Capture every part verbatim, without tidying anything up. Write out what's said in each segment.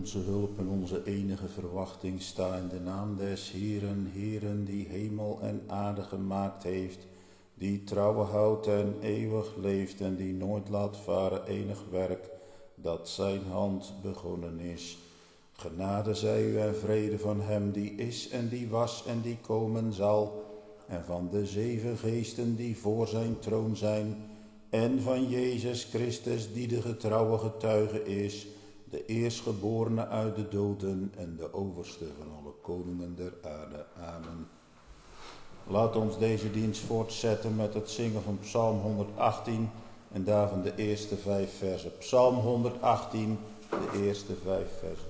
onze hulp en onze enige verwachting sta in de naam des Heeren, Heeren die hemel en aarde gemaakt heeft, die trouwe houdt en eeuwig leeft en die nooit laat varen enig werk dat zijn hand begonnen is. Genade zij u en vrede van hem die is en die was en die komen zal, en van de zeven geesten die voor zijn troon zijn, en van Jezus Christus die de getrouwe getuige is, de eerstgeborene uit de doden en de overste van alle koningen der aarde. Amen. Laat ons deze dienst voortzetten met het zingen van Psalm honderdachttien en daarvan de eerste vijf versen. Psalm honderdachttien, de eerste vijf versen.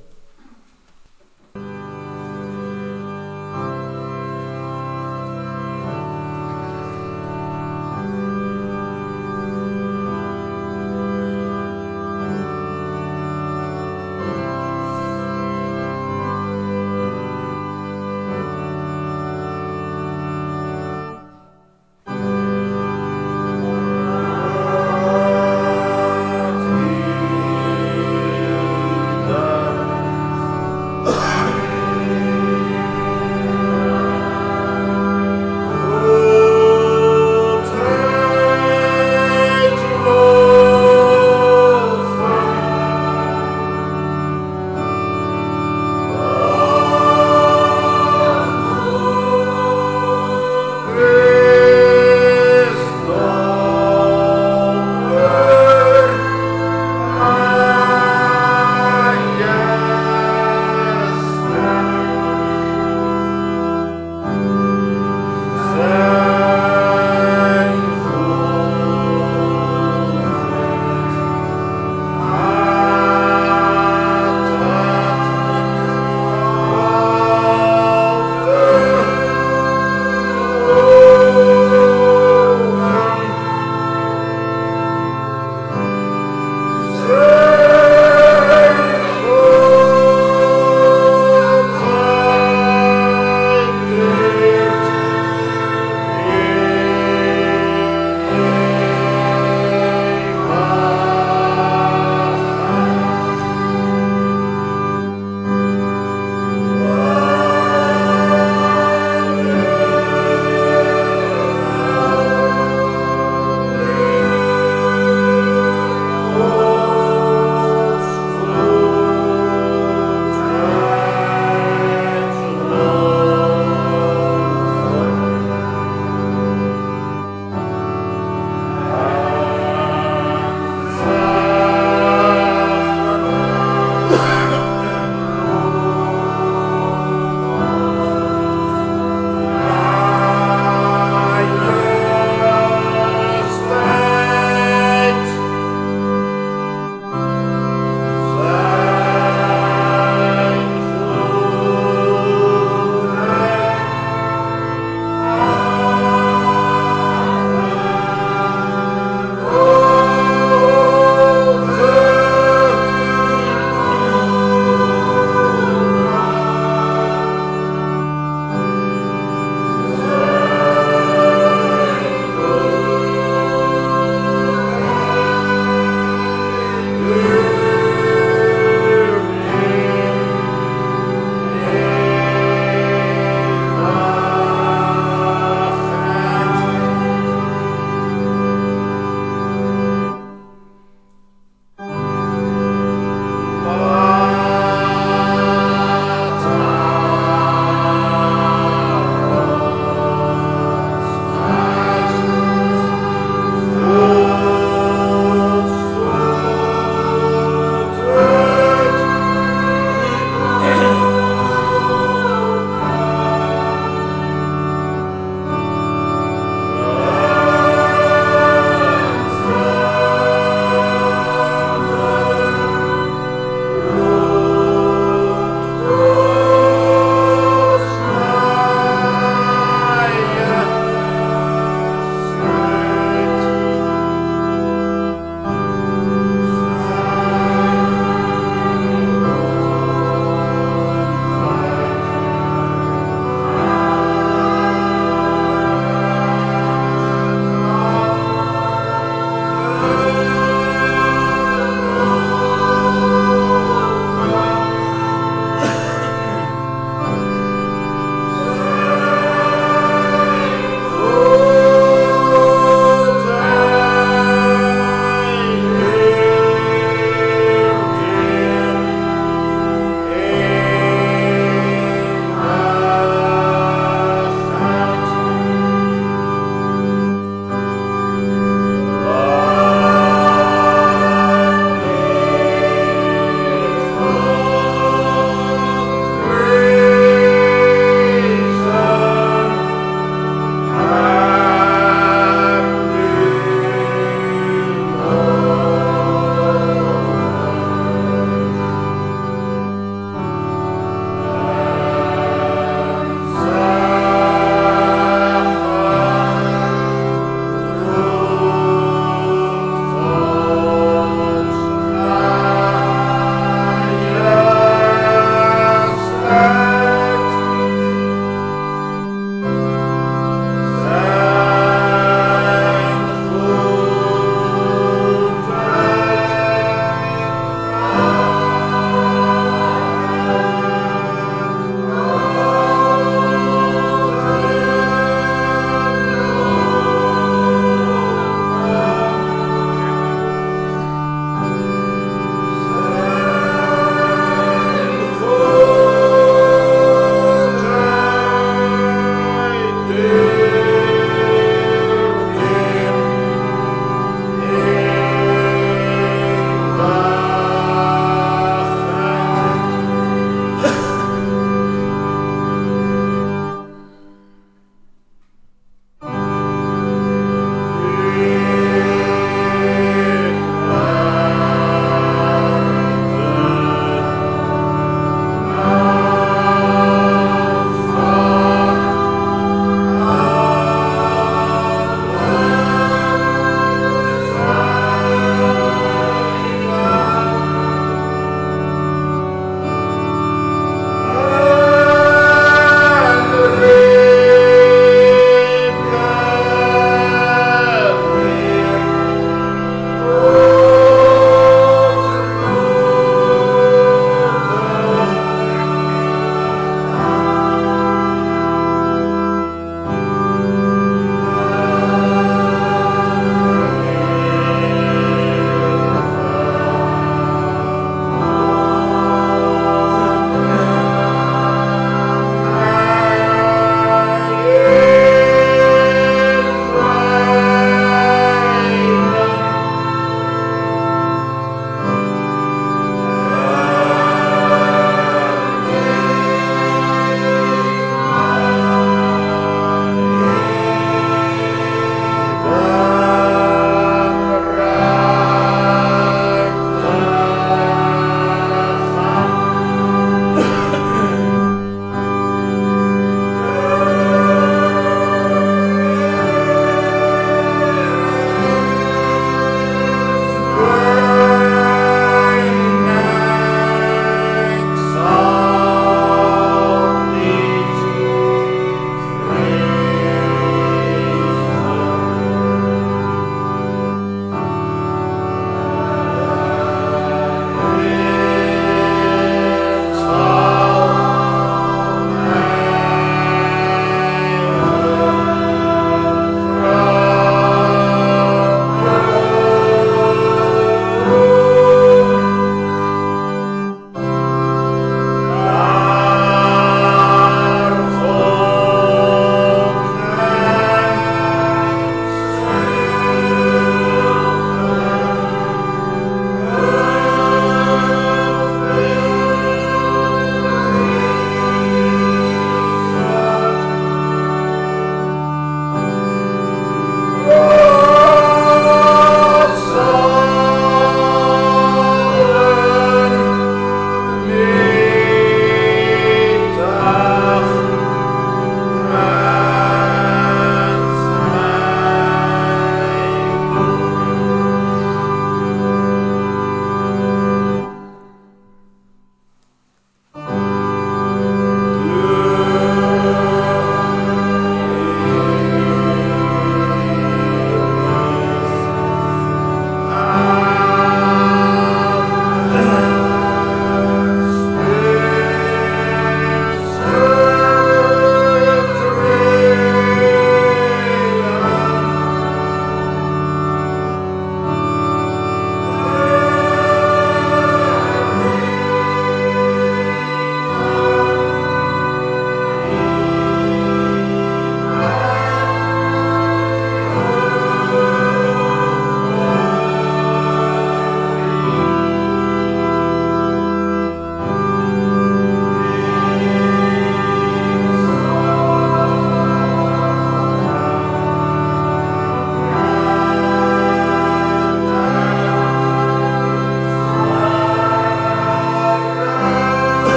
Amen.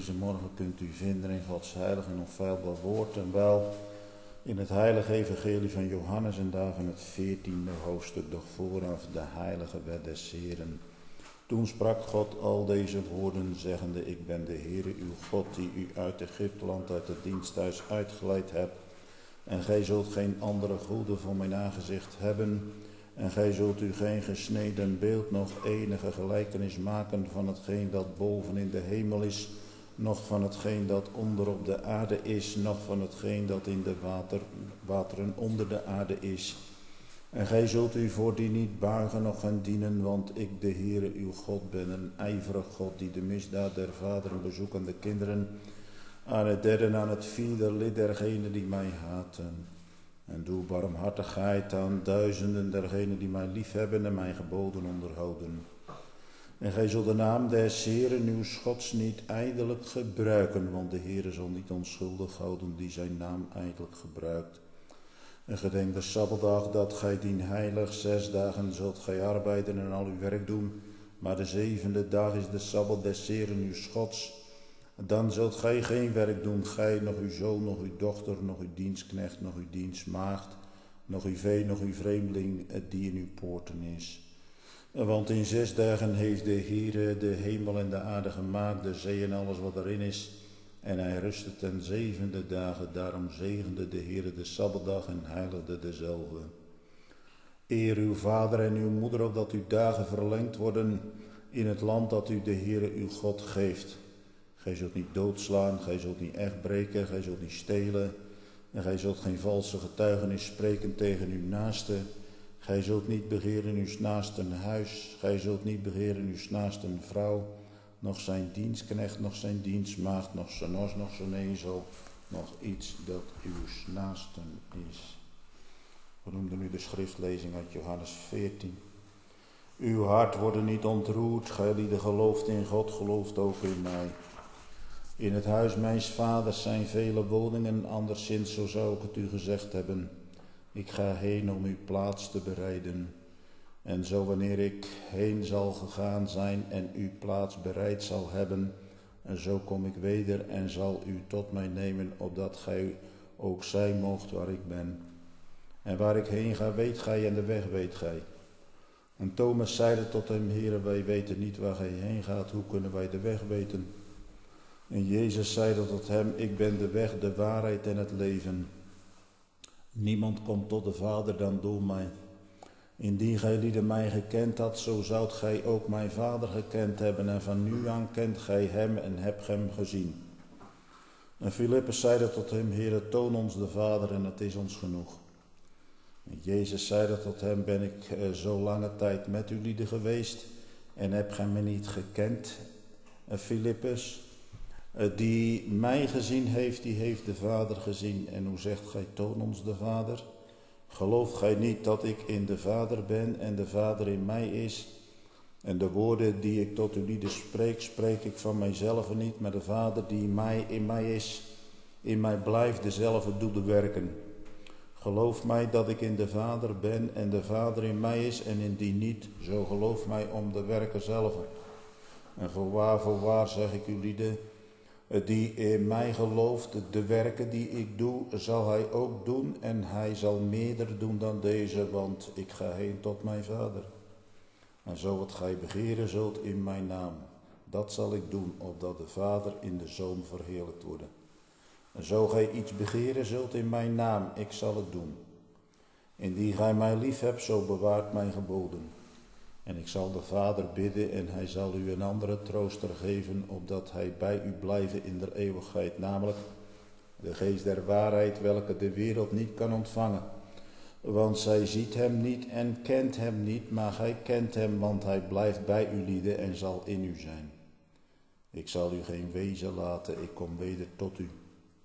deze morgen kunt u vinden in Gods heilig en onfeilbaar woord en wel in het heilige evangelie van Johannes en daarvan het veertiende hoofdstuk, doch vooraf de heilige wet des Heeren. Toen sprak God al deze woorden, zeggende: Ik ben de Heere uw God, die u uit Egypteland, uit het diensthuis uitgeleid hebt. En gij zult geen andere goede voor mijn aangezicht hebben. En gij zult u geen gesneden beeld, nog enige gelijkenis maken van hetgeen dat boven in de hemel is, noch van hetgeen dat onder op de aarde is, noch van hetgeen dat in de water, wateren onder de aarde is. En gij zult u voor die niet buigen, noch gaan dienen, want ik, de Heere uw God, ben een ijverig God, die de misdaad der vaderen bezoekt aan de kinderen, aan het derde en aan het vierde lid dergenen die mij haten. En doe barmhartigheid aan duizenden dergenen die mij liefhebben en mijn geboden onderhouden. En gij zult de naam des Heeren uw Gods niet ijdelijk gebruiken, want de Heere zal niet onschuldig houden die zijn naam ijdelijk gebruikt. En gedenk de Sabbatdag dat gij dien heilig, zes dagen zult gij arbeiden en al uw werk doen, maar de zevende dag is de Sabbat des Heeren uw Gods. Dan zult gij geen werk doen, gij, nog uw zoon, nog uw dochter, nog uw dienstknecht, nog uw dienstmaagd, nog uw vee, nog uw vreemdeling die in uw poorten is. Want in zes dagen heeft de Heere de hemel en de aarde gemaakt, de zee en alles wat erin is. En hij rustte ten zevende dagen, daarom zegende de Heere de Sabbatdag en heiligde dezelfde. Eer uw vader en uw moeder, opdat uw dagen verlengd worden in het land dat u de Heere uw God geeft. Gij zult niet doodslaan, gij zult niet echt breken, gij zult niet stelen. En gij zult geen valse getuigenis spreken tegen uw naaste. Gij zult niet begeren uw naasten huis, gij zult niet begeren uw naasten vrouw, nog zijn dienstknecht, nog zijn dienstmaagd, nog zijn os, nog zijn ezel, nog iets dat uw naasten is. We noemden nu de schriftlezing uit Johannes veertien. Uw hart wordt niet ontroerd, gij die gelooft in God, gelooft ook in mij. In het huis mijns vaders zijn vele woningen, anderszins zo zou ik het u gezegd hebben. Ik ga heen om uw plaats te bereiden. En zo wanneer ik heen zal gegaan zijn en uw plaats bereid zal hebben, en zo kom ik weder en zal u tot mij nemen, opdat gij ook zijn moogt waar ik ben. En waar ik heen ga, weet gij, en de weg weet gij. En Thomas zeide tot hem: Heere, wij weten niet waar gij heen gaat, hoe kunnen wij de weg weten? En Jezus zeide tot hem: Ik ben de weg, de waarheid en het leven. Niemand komt tot de Vader dan door mij. Indien gij lieden mij gekend had, zo zoudt gij ook mijn Vader gekend hebben, en van nu aan kent gij hem en hebt hem gezien. En Filippus zeide tot hem: Heere, toon ons de Vader en het is ons genoeg. En Jezus zeide tot hem: Ben ik uh, zo lange tijd met u lieden geweest en heb gij mij niet gekend, uh, Filippus? Uh, die mij gezien heeft, die heeft de Vader gezien. En hoe zegt gij: toon ons de Vader? Gelooft gij niet dat ik in de Vader ben en de Vader in mij is? En de woorden die ik tot u lieden spreek, spreek ik van mijzelf niet, maar de Vader die in mij, in mij is, in mij blijft, dezelfde doet de werken. Geloof mij dat ik in de Vader ben en de Vader in mij is, en indien niet, zo geloof mij om de werken zelf. En voorwaar, voorwaar zeg ik u lieden, die in mij gelooft, de werken die ik doe, zal hij ook doen, en hij zal meerder doen dan deze, want ik ga heen tot mijn Vader. En zo wat gij begeren zult in mijn naam, dat zal ik doen, opdat de Vader in de Zoon verheerlijkt worden. En zo gij iets begeren zult in mijn naam, ik zal het doen. Indien gij mij lief hebt, zo bewaart mijn geboden. En ik zal de Vader bidden, en hij zal u een andere trooster geven, opdat hij bij u blijven in der eeuwigheid, namelijk de geest der waarheid, welke de wereld niet kan ontvangen. Want zij ziet hem niet en kent hem niet, maar gij kent hem, want hij blijft bij u lieden en zal in u zijn. Ik zal u geen wezen laten, ik kom weder tot u.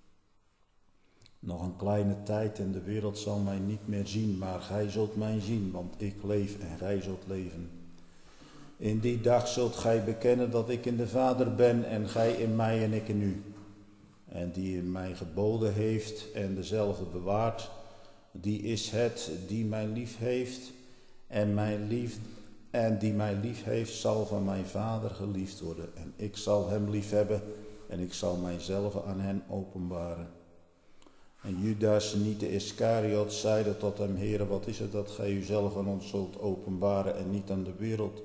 Nog een kleine tijd en de wereld zal mij niet meer zien, maar gij zult mij zien, want ik leef en gij zult leven. In die dag zult gij bekennen dat ik in de Vader ben en gij in mij en ik in u. En die in mij geboden heeft en dezelfde bewaart, die is het die mij lief heeft en, mij lief, en die mij lief heeft zal van mijn Vader geliefd worden. En ik zal hem lief hebben en ik zal mijzelf aan hen openbaren. En Judas, niet de Iscariot, zeide tot hem, Heere, wat is het dat gij uzelf aan ons zult openbaren en niet aan de wereld?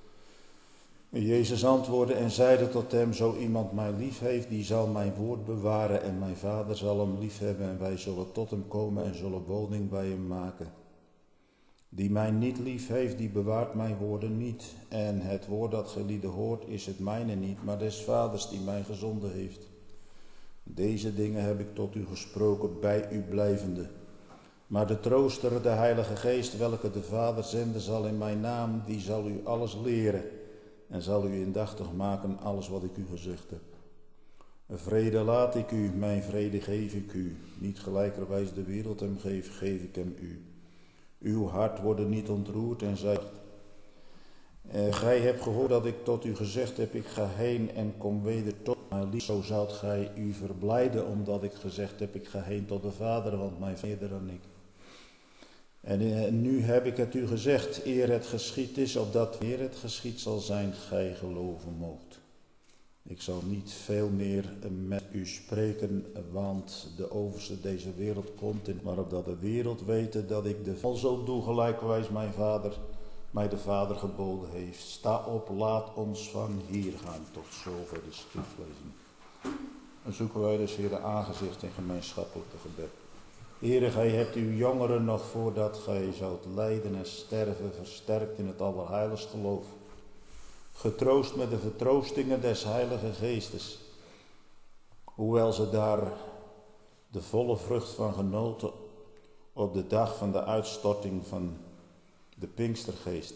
En Jezus antwoordde en zeide tot hem, zo iemand mij lief heeft, die zal mijn woord bewaren en mijn Vader zal hem lief hebben en wij zullen tot hem komen en zullen woning bij hem maken. Die mij niet lief heeft, die bewaart mijn woorden niet. En het woord dat gelieden hoort is het mijne niet, maar des Vaders die mij gezonden heeft. Deze dingen heb ik tot u gesproken, bij u blijvende. Maar de trooster, de Heilige Geest, welke de Vader zenden zal in mijn naam, die zal u alles leren en zal u indachtig maken alles wat ik u gezegd heb. Vrede laat ik u, mijn vrede geef ik u. Niet gelijkerwijs de wereld hem geeft, geef ik hem u. Uw hart wordt niet ontroerd en zij. Uh, gij hebt gehoord dat ik tot u gezegd heb, ik ga heen en kom weder tot mij lief. Zo zoudt gij u verblijden, omdat ik gezegd heb, ik ga heen tot de Vader, want mij verder dan ik. En uh, nu heb ik het u gezegd, eer het geschied is, opdat eer het geschied zal zijn, gij geloven moogt. Ik zal niet veel meer met u spreken, want de overste deze wereld komt in, maar opdat de wereld weten dat ik de val zo doe, gelijkwijs mijn Vader mij de Vader geboden heeft. Sta op, laat ons van hier gaan. Tot zover de schriftlezing. Dan zoeken wij dus, Heer, de aangezicht in gemeenschappelijke gebed. Heere, gij hebt uw jongeren nog voordat gij zoudt lijden en sterven, versterkt in het allerheiligst geloof. Getroost met de vertroostingen des Heilige Geestes. Hoewel ze daar de volle vrucht van genoten op de dag van de uitstorting van de Pinkstergeest.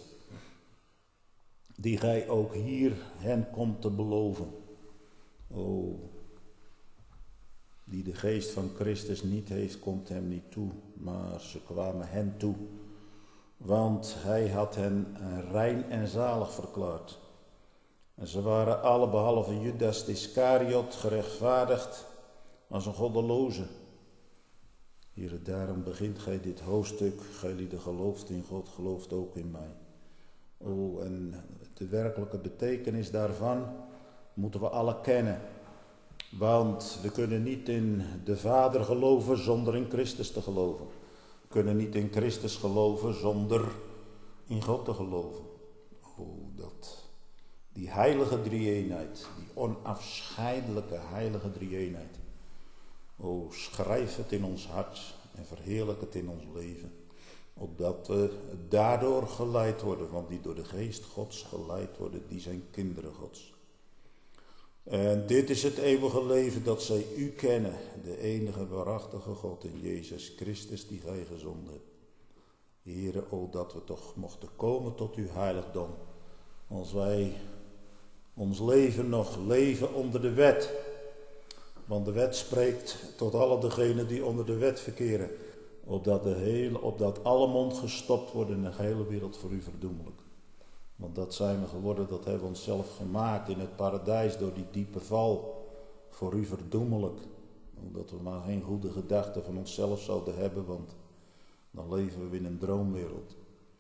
Die gij ook hier hen komt te beloven. O, die de geest van Christus niet heeft, komt hem niet toe, maar ze kwamen hen toe. Want hij had hen rein en zalig verklaard. En ze waren alle behalve Judas de Iscariot gerechtvaardigd als een goddeloze. Heere, daarom begint gij dit hoofdstuk, gij die gelooft in God, gelooft ook in mij. O, en de werkelijke betekenis daarvan moeten we alle kennen. Want we kunnen niet in de Vader geloven zonder in Christus te geloven. We kunnen niet in Christus geloven zonder in God te geloven. O, dat... Die heilige drie-eenheid, die onafscheidelijke heilige drie-eenheid. O, schrijf het in ons hart en verheerlijk het in ons leven. Opdat we daardoor geleid worden, want die door de geest Gods geleid worden, die zijn kinderen Gods. En dit is het eeuwige leven, dat zij u kennen, de enige waarachtige God in Jezus Christus die gij gezonden hebt. Heere, o dat we toch mochten komen tot uw heiligdom, als wij ons leven nog leven onder de wet. Want de wet spreekt tot alle degenen die onder de wet verkeren. Opdat, de hele, opdat alle mond gestopt wordt en de hele wereld voor u verdoemelijk. Want dat zijn we geworden, dat hebben we onszelf gemaakt in het paradijs door die diepe val. Voor u verdoemelijk. Omdat we maar geen goede gedachten van onszelf zouden hebben, want dan leven we in een droomwereld.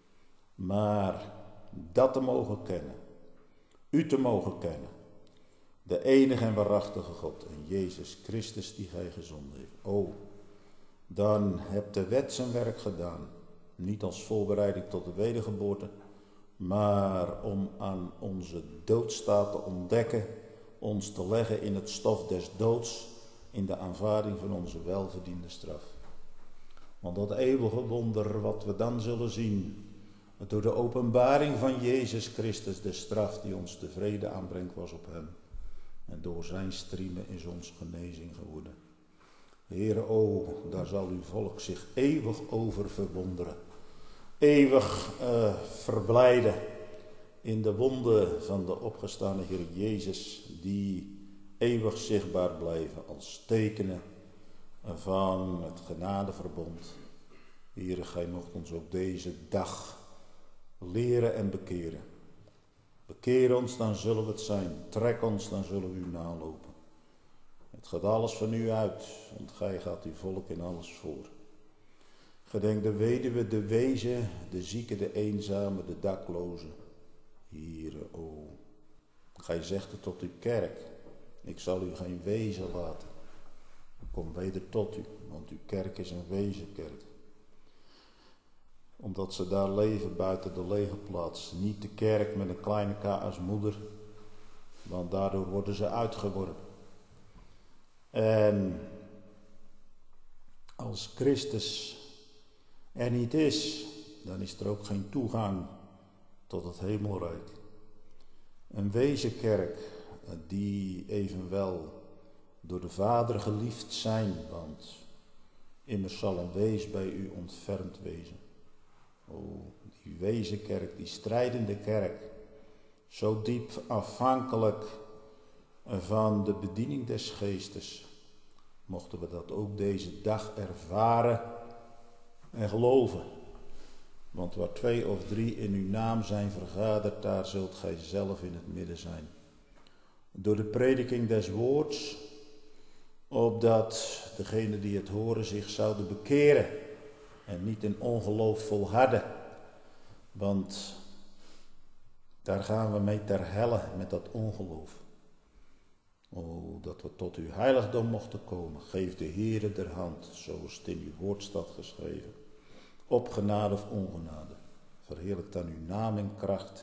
Maar dat te mogen kennen. U te mogen kennen. De enige en waarachtige God en Jezus Christus die gij gezonden heeft. O, dan hebt de wet zijn werk gedaan. Niet als voorbereiding tot de wedergeboorte, maar om aan onze doodstaat te ontdekken, ons te leggen in het stof des doods, in de aanvaarding van onze welverdiende straf. Want dat eeuwige wonder wat we dan zullen zien, door de openbaring van Jezus Christus, de straf die ons de vrede aanbrengt, was op hem. En door zijn striemen is ons genezing geworden. Heere, o, daar zal uw volk zich eeuwig over verwonderen. Eeuwig uh, verblijden in de wonden van de opgestane Heer Jezus, die eeuwig zichtbaar blijven als tekenen van het genadeverbond. Heere, gij mocht ons op deze dag leren en bekeren. Bekeer ons, dan zullen we het zijn. Trek ons, dan zullen we u nalopen. Het gaat alles van u uit, want gij gaat uw volk in alles voor. Gedenk de weduwe, de wezen, de zieke, de eenzame, de dakloze. Heere, o, gij zegt het tot uw kerk. Ik zal u geen wezen laten. Ik kom weder tot u, want uw kerk is een wezenkerk. Omdat ze daar leven buiten de lege plaats. Niet de kerk met een kleine k als moeder, want daardoor worden ze uitgeworpen. En als Christus er niet is, dan is er ook geen toegang tot het hemelrijk. Een wezenkerk die evenwel door de Vader geliefd zijn, want immers zal een wees bij u ontfermd wezen. O, die wezenkerk, die strijdende kerk, zo diep afhankelijk van de bediening des Geestes, mochten we dat ook deze dag ervaren en geloven. Want waar twee of drie in uw naam zijn vergaderd, daar zult gij zelf in het midden zijn. Door de prediking des woords, opdat degenen die het horen zich zouden bekeren en niet in ongeloof volharden. Want daar gaan we mee ter helle met dat ongeloof. O, dat we tot uw heiligdom mochten komen. Geef de Heere der hand, zoals het in uw woord staat geschreven. Op genade of ongenade. Verheerlijk dan uw naam en kracht.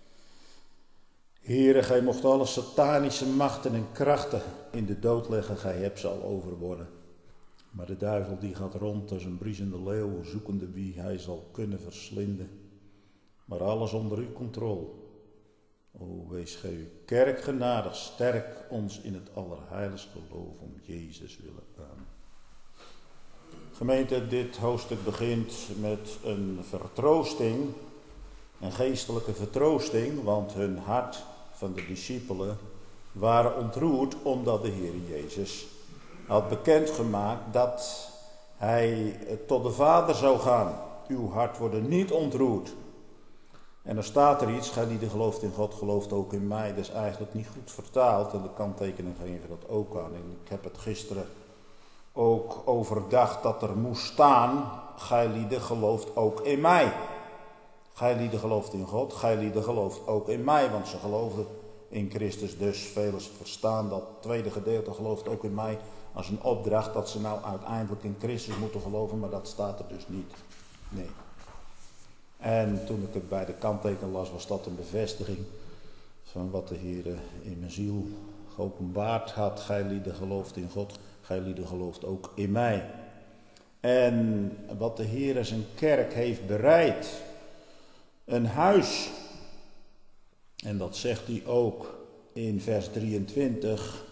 Heere, gij mocht alle satanische machten en krachten in de dood leggen. Gij hebt ze al overwonnen. Maar de duivel die gaat rond als een briesende leeuw, zoekende wie hij zal kunnen verslinden. Maar alles onder uw controle. O, wees gij uw kerk genadig, sterk ons in het allerheiligste geloof om Jezus willen. Amen. Gemeente, dit hoofdstuk begint met een vertroosting, een geestelijke vertroosting, want hun hart van de discipelen waren ontroerd omdat de Heer Jezus had bekendgemaakt dat hij tot de Vader zou gaan. Uw hart wordt niet ontroerd. En dan staat er iets, gij die de gelooft in God, gelooft ook in mij. Dat is eigenlijk niet goed vertaald en de kanttekening geven dat ook aan. En ik heb het gisteren ook overdacht dat er moest staan, gij lieden gelooft ook in mij. Gij lieden gelooft in God, gij lieden gelooft ook in mij. Want ze geloofden in Christus, dus velen verstaan dat tweede gedeelte gelooft ook in mij als een opdracht dat ze nou uiteindelijk in Christus moeten geloven, maar dat staat er dus niet. Nee. En toen ik het bij de kanttekening las, was dat een bevestiging van wat de Heer in mijn ziel geopenbaard had. Gij lieden gelooft in God, gij lieden gelooft ook in mij. En wat de Heer zijn kerk heeft bereid, een huis. En dat zegt hij ook in vers drieëntwintig.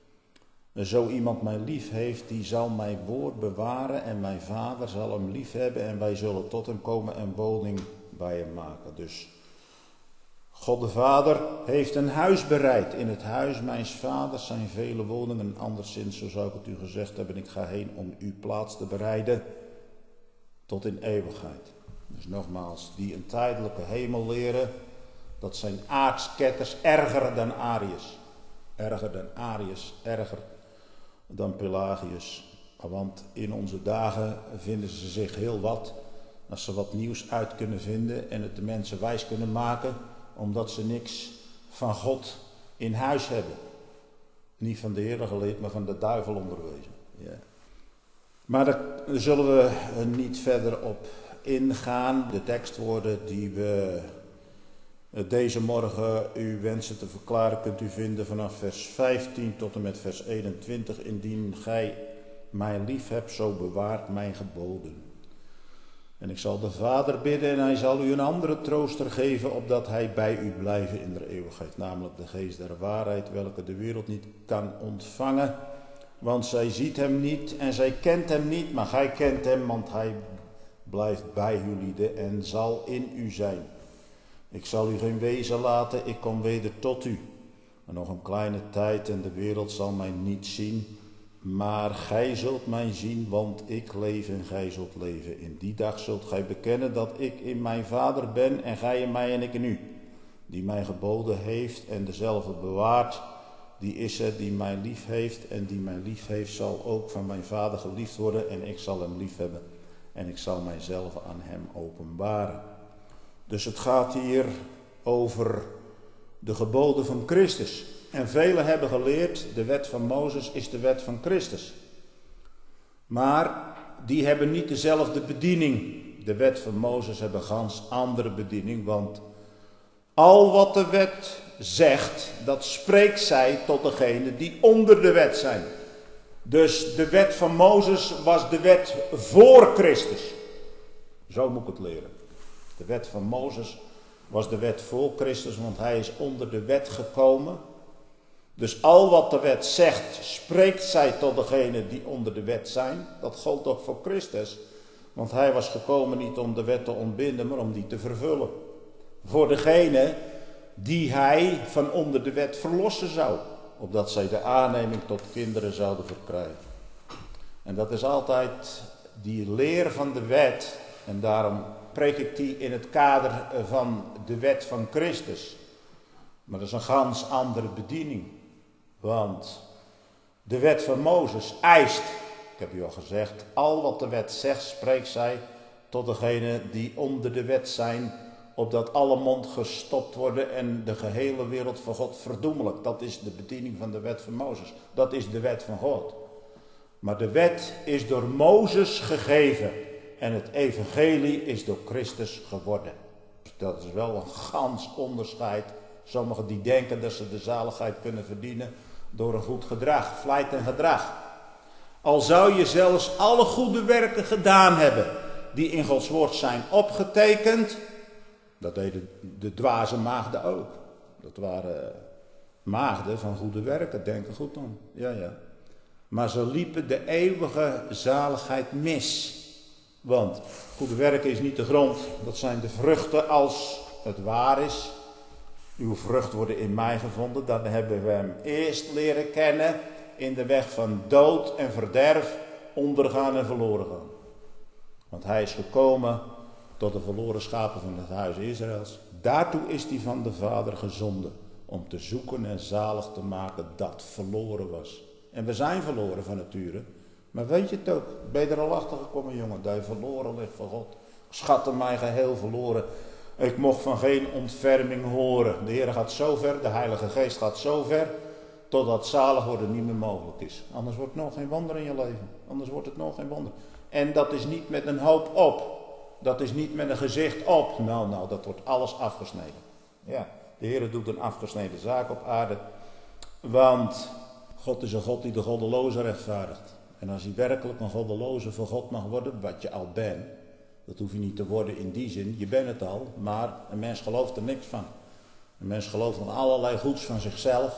Zo iemand mij lief heeft, die zal mijn woord bewaren en mijn Vader zal hem lief hebben en wij zullen tot hem komen en woning bij hem maken. Dus God de Vader heeft een huis bereid. In het huis mijns vaders zijn vele woningen, anderszins, zo zou ik het u gezegd hebben, ik ga heen om uw plaats te bereiden tot in eeuwigheid. Dus nogmaals, die een tijdelijke hemel leren, dat zijn aardsketters erger dan Arius. Erger dan Arius, erger dan Pelagius. Want in onze dagen vinden ze zich heel wat als ze wat nieuws uit kunnen vinden en het de mensen wijs kunnen maken, omdat ze niks van God in huis hebben. Niet van de Heer geleerd, maar van de duivel onderwezen. Ja. Maar daar zullen we niet verder op ingaan. De tekstwoorden die we deze morgen u wensen te verklaren kunt u vinden vanaf vers vijftien tot en met vers eenentwintig. Indien gij mij lief hebt, zo bewaart mijn geboden. En ik zal de Vader bidden en hij zal u een andere trooster geven, opdat hij bij u blijven in de eeuwigheid. Namelijk de geest der waarheid, welke de wereld niet kan ontvangen. Want zij ziet hem niet en zij kent hem niet, maar gij kent hem, want hij blijft bij u lieden en zal in u zijn. Ik zal u geen wezen laten, ik kom weder tot u. En nog een kleine tijd en de wereld zal mij niet zien, maar gij zult mij zien, want ik leef en gij zult leven. In die dag zult gij bekennen dat ik in mijn Vader ben en gij in mij en ik in u. Die mij geboden heeft en dezelfde bewaart, die is het die mij lief heeft. En die mij lief heeft zal ook van mijn Vader geliefd worden en ik zal hem lief hebben. En ik zal mijzelf aan hem openbaren. Dus het gaat hier over de geboden van Christus. En velen hebben geleerd, de wet van Mozes is de wet van Christus. Maar die hebben niet dezelfde bediening. De wet van Mozes hebben een gans andere bediening, want al wat de wet zegt, dat spreekt zij tot degenen die onder de wet zijn. Dus de wet van Mozes was de wet voor Christus. Zo moet ik het leren. De wet van Mozes was de wet voor Christus, want hij is onder de wet gekomen. Dus al wat de wet zegt, spreekt zij tot degenen die onder de wet zijn. Dat gold ook voor Christus. Want hij was gekomen niet om de wet te ontbinden, maar om die te vervullen. Voor degene die hij van onder de wet verlossen zou. Opdat zij de aanneming tot kinderen zouden verkrijgen. En dat is altijd die leer van de wet. En daarom preek ik die in het kader van de wet van Christus. Maar dat is een gans andere bediening. Want de wet van Mozes eist, ik heb u al gezegd, al wat de wet zegt, spreekt zij tot degenen die onder de wet zijn, opdat alle mond gestopt worden en de gehele wereld voor God verdoemelijk. Dat is de bediening van de wet van Mozes. Dat is de wet van God. Maar de wet is door Mozes gegeven en het evangelie is door Christus geworden. Dat is wel een gans onderscheid. Sommigen die denken dat ze de zaligheid kunnen verdienen door een goed gedrag, vlijt en gedrag. Al zou je zelfs alle goede werken gedaan hebben die in Gods woord zijn opgetekend. Dat deden de dwaze maagden ook. Dat waren maagden van goede werken, denk er goed om. Ja, ja. Maar ze liepen de eeuwige zaligheid mis. Want goede werken is niet de grond, dat zijn de vruchten als het waar is. Uw vruchten worden in mij gevonden, dan hebben we hem eerst leren kennen in de weg van dood en verderf, ondergaan en verloren gaan. Want hij is gekomen tot de verloren schapen van het huis Israëls. Daartoe is hij van de Vader gezonden, om te zoeken en zalig te maken dat verloren was. En we zijn verloren van nature, maar weet je het ook, ben je er al achter gekomen, jongen, dat je verloren ligt van God. Schatte mij geheel verloren. Ik mocht van geen ontferming horen. De Heer gaat zo ver, de Heilige Geest gaat zo ver, totdat zalig worden niet meer mogelijk is. Anders wordt het nog geen wonder in je leven. Anders wordt het nog geen wonder. En dat is niet met een hoop op. Dat is niet met een gezicht op. Nou, nou, dat wordt alles afgesneden. Ja, de Heer doet een afgesneden zaak op aarde. Want God is een God die de goddeloze rechtvaardigt. En als hij werkelijk een goddeloze voor God mag worden, wat je al bent. Dat hoef je niet te worden in die zin, je bent het al, maar een mens gelooft er niks van. Een mens gelooft van allerlei goeds van zichzelf.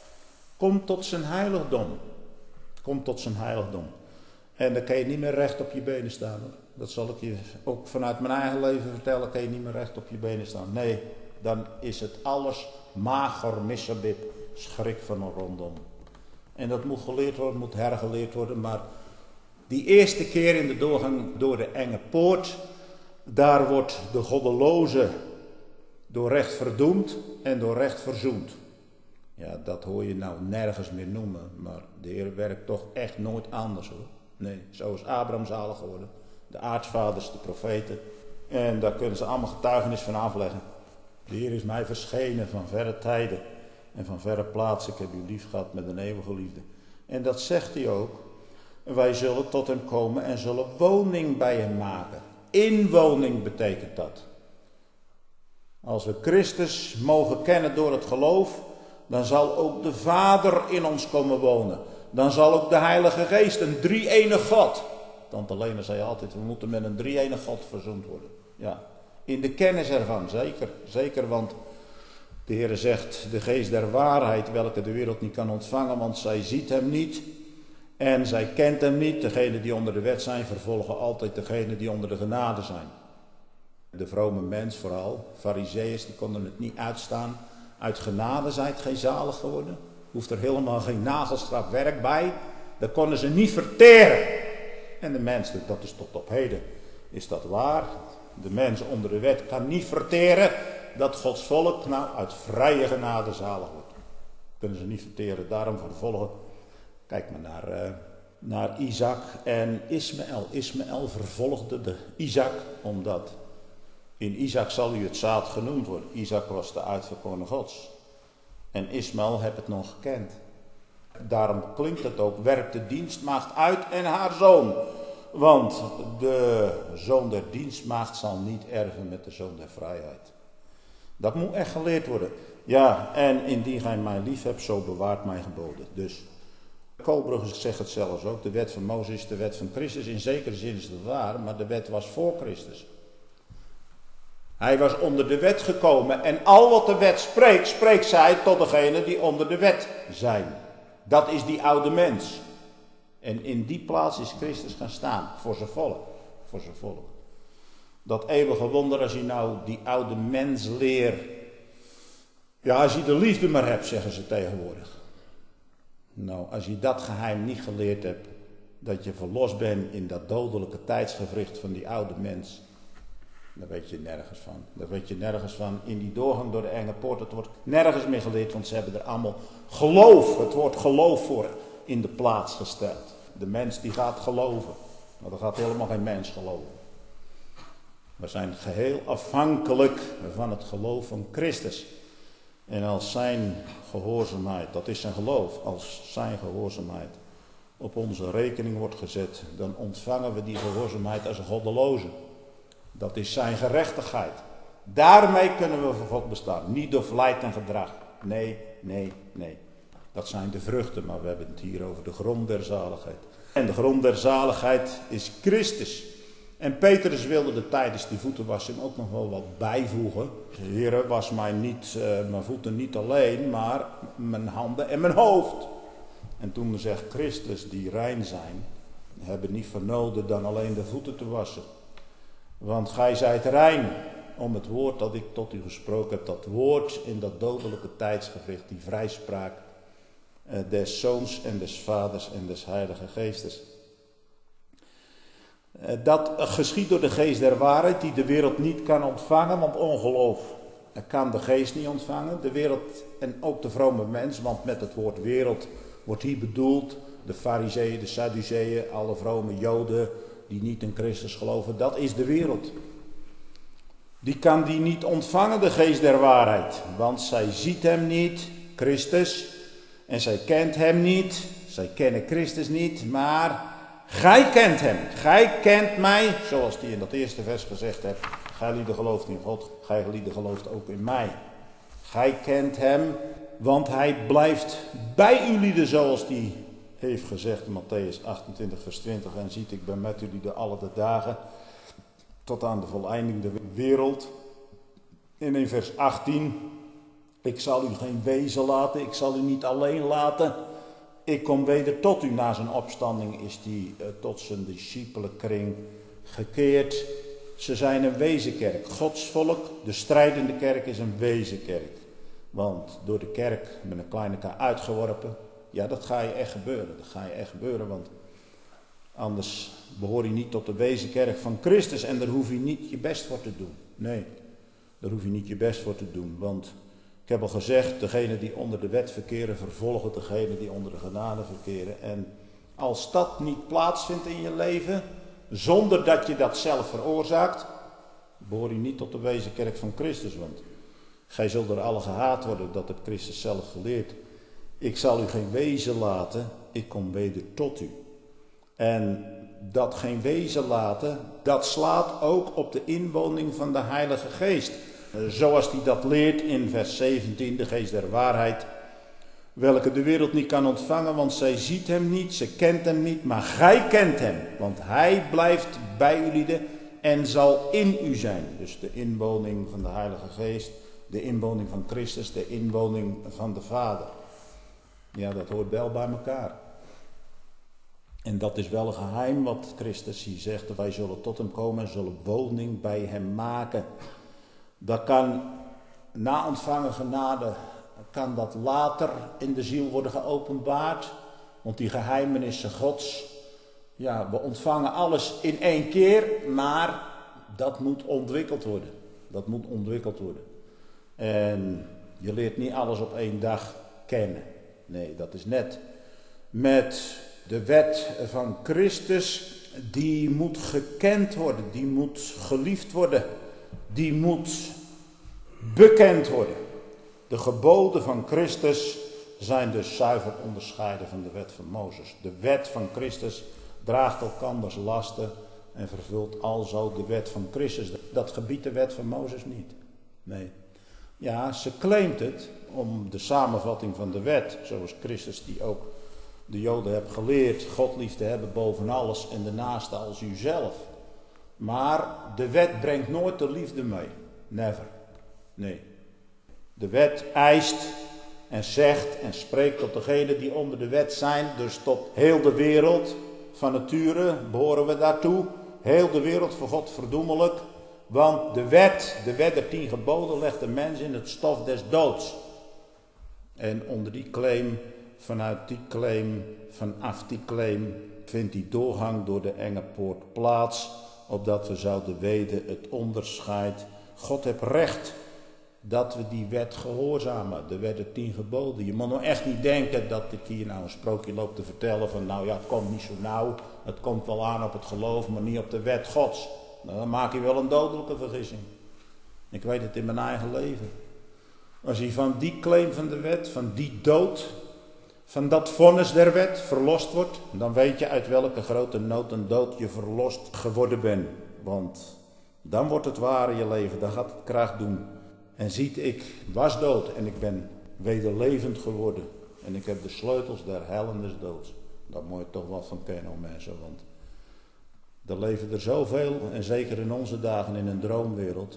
Kom tot zijn heiligdom. Kom tot zijn heiligdom. En dan kan je niet meer recht op je benen staan. Hoor. Dat zal ik je ook vanuit mijn eigen leven vertellen, kan je niet meer recht op je benen staan. Nee, dan is het alles mager, misselbib, schrik van een rondom. En dat moet geleerd worden, moet hergeleerd worden, maar die eerste keer in de doorgang door de enge poort, daar wordt de goddeloze door recht verdoemd en door recht verzoend. Ja, dat hoor je nou nergens meer noemen, maar de Heer werkt toch echt nooit anders hoor. Nee, zo is Abraham zalig geworden, de aartsvaders, de profeten, en daar kunnen ze allemaal getuigenis van afleggen. De Heer is mij verschenen van verre tijden en van verre plaatsen, ik heb u lief gehad met een eeuwige liefde. En dat zegt hij ook. Wij zullen tot hem komen en zullen woning bij hem maken. Inwoning betekent dat. Als we Christus mogen kennen door het geloof, dan zal ook de Vader in ons komen wonen. Dan zal ook de Heilige Geest, een drie-enig God. Tante Lena zei altijd, we moeten met een drie-enig God verzoend worden. Ja, in de kennis ervan, zeker. Zeker, want de Heer zegt, de geest der waarheid, welke de wereld niet kan ontvangen, want zij ziet hem niet. En zij kent hem niet. Degenen die onder de wet zijn, vervolgen altijd degenen die onder de genade zijn. De vrome mens vooral, farizeeërs, die konden het niet uitstaan. Uit genade zijt gij zalig geworden. Hoeft er helemaal geen nagelstrap werk bij. Dat konden ze niet verteren. En de mens, dat is tot op heden, is dat waar. De mens onder de wet kan niet verteren dat Gods volk nou uit vrije genade zalig wordt. Kunnen ze niet verteren, daarom vervolgen. Kijk maar naar, uh, naar Isaac en Ismaël. Ismaël vervolgde de Isaac, omdat in Isaac zal u het zaad genoemd worden. Isaac was de uitverkorene Gods. En Ismaël heeft het nog gekend. Daarom klinkt het ook, werp de dienstmaagd uit en haar zoon. Want de zoon der dienstmaagd zal niet erven met de zoon der vrijheid. Dat moet echt geleerd worden. Ja, en indien gij mij lief hebt, zo bewaart mijn geboden. Dus, Koolbrugge zegt het zelfs ook, de wet van Mozes is de wet van Christus. In zekere zin is het waar, maar de wet was voor Christus. Hij was onder de wet gekomen en al wat de wet spreekt, spreekt zij tot degene die onder de wet zijn. Dat is die oude mens. En in die plaats is Christus gaan staan, voor zijn volk. Voor zijn volk. Dat eeuwige wonder, als je nou die oude mens leert. Ja, als je de liefde maar hebt, zeggen ze tegenwoordig. Nou, als je dat geheim niet geleerd hebt, dat je verlost bent in dat dodelijke tijdsgewricht van die oude mens. Daar weet je nergens van. Daar weet je nergens van. In die doorgang door de enge poort, het wordt nergens meer geleerd, want ze hebben er allemaal geloof, het woord geloof voor in de plaats gesteld. De mens die gaat geloven. Maar er gaat helemaal geen mens geloven. We zijn geheel afhankelijk van het geloof van Christus. En als zijn gehoorzaamheid, dat is zijn geloof, als zijn gehoorzaamheid op onze rekening wordt gezet, dan ontvangen we die gehoorzaamheid als een goddeloze. Dat is zijn gerechtigheid. Daarmee kunnen we voor God bestaan. Niet door vlijt en gedrag. Nee, nee, nee. Dat zijn de vruchten, maar we hebben het hier over de grond der zaligheid. En de grond der zaligheid is Christus. En Petrus wilde er tijdens die voetenwassing ook nog wel wat bijvoegen. Heere, was mij niet, uh, mijn voeten niet alleen, maar mijn handen en mijn hoofd. En toen zegt Christus, die rein zijn, hebben niet vernoden dan alleen de voeten te wassen. Want gij zijt rein om het woord dat ik tot u gesproken heb. Dat woord in dat dodelijke tijdsgewricht, die vrijspraak eh, des Zoons en des Vaders en des Heilige Geestes. Eh, dat geschiedt door de geest der waarheid die de wereld niet kan ontvangen, want ongeloof kan de geest niet ontvangen. De wereld en ook de vrome mens, want met het woord wereld wordt hier bedoeld de Farizeeën, de Sadduceeën, alle vrome Joden die niet in Christus geloven, dat is de wereld. Die kan die niet ontvangen, de geest der waarheid. Want zij ziet hem niet, Christus. En zij kent hem niet. Zij kennen Christus niet. Maar gij kent hem. Gij kent mij. Zoals die in dat eerste vers gezegd heeft. Gij lieden gelooft in God. Gij lieden gelooft ook in mij. Gij kent hem. Want hij blijft bij u lieden zoals die heeft gezegd in Matthäus achtentwintig vers twintig. En ziet, ik ben met jullie de alle de dagen tot aan de voleinding der wereld. En in vers achttien. Ik zal u geen wezen laten. Ik zal u niet alleen laten. Ik kom weder tot u. Na zijn opstanding is hij uh, tot zijn discipelenkring gekeerd. Ze zijn een wezenkerk. Gods volk, de strijdende kerk, is een wezenkerk. Want door de kerk met een kleine k uitgeworpen. Ja, dat ga je echt gebeuren. Dat ga je echt gebeuren, want anders behoor je niet tot de wezenkerk van Christus. En daar hoef je niet je best voor te doen. Nee, daar hoef je niet je best voor te doen. Want ik heb al gezegd, degenen die onder de wet verkeren, vervolgen degenen die onder de genade verkeren. En als dat niet plaatsvindt in je leven, zonder dat je dat zelf veroorzaakt, behoor je niet tot de wezenkerk van Christus. Want gij zult door alle gehaat worden, dat heeft Christus zelf geleerd. Ik zal u geen wezen laten, ik kom weder tot u. En dat geen wezen laten, dat slaat ook op de inwoning van de Heilige Geest. Zoals hij dat leert in vers zeventien, de geest der waarheid. Welke de wereld niet kan ontvangen, want zij ziet hem niet, ze kent hem niet. Maar gij kent hem, want hij blijft bij jullie en zal in u zijn. Dus de inwoning van de Heilige Geest, de inwoning van Christus, de inwoning van de Vader. Ja, dat hoort wel bij elkaar. En dat is wel een geheim wat Christus hier zegt. Wij zullen tot hem komen en zullen woning bij hem maken. Dat kan na ontvangen genade, kan dat later in de ziel worden geopenbaard. Want die geheimenissen Gods, ja, we ontvangen alles in één keer, maar dat moet ontwikkeld worden. Dat moet ontwikkeld worden. En je leert niet alles op één dag kennen. Nee, dat is net met de wet van Christus, die moet gekend worden, die moet geliefd worden, die moet bekend worden. De geboden van Christus zijn dus zuiver onderscheiden van de wet van Mozes. De wet van Christus draagt elkanders lasten en vervult alzo de wet van Christus. Dat gebiedt de wet van Mozes niet. Nee. Ja, ze claimt het om de samenvatting van de wet, zoals Christus die ook de Joden heeft geleerd, God lief te hebben boven alles en de naaste als uzelf. Maar de wet brengt nooit de liefde mee. Never. Nee. De wet eist en zegt en spreekt tot degenen die onder de wet zijn, dus tot heel de wereld. Van nature behoren we daartoe. Heel de wereld voor God verdoemelijk. Want de wet, de wet der tien geboden, legt de mens in het stof des doods. En onder die claim, vanuit die claim, vanaf die claim, vindt die doorgang door de enge poort plaats. Opdat we zouden weten het onderscheid. God heeft recht dat we die wet gehoorzamen. De wet der tien geboden. Je moet nou echt niet denken dat ik hier nou een sprookje loop te vertellen van nou ja, het komt niet zo nauw. Het komt wel aan op het geloof, maar niet op de wet Gods. Nou, dan maak je wel een dodelijke vergissing. Ik weet het in mijn eigen leven. Als je van die claim van de wet, van die dood, van dat vonnis der wet verlost wordt, dan weet je uit welke grote nood en dood je verlost geworden bent. Want dan wordt het waar in je leven, dan gaat het kracht doen. En ziet, ik was dood en ik ben wederlevend geworden. En ik heb de sleutels der hel en des doods. Daar moet je toch wat van kennen, oh mensen, want er leven er zoveel, en zeker in onze dagen in een droomwereld.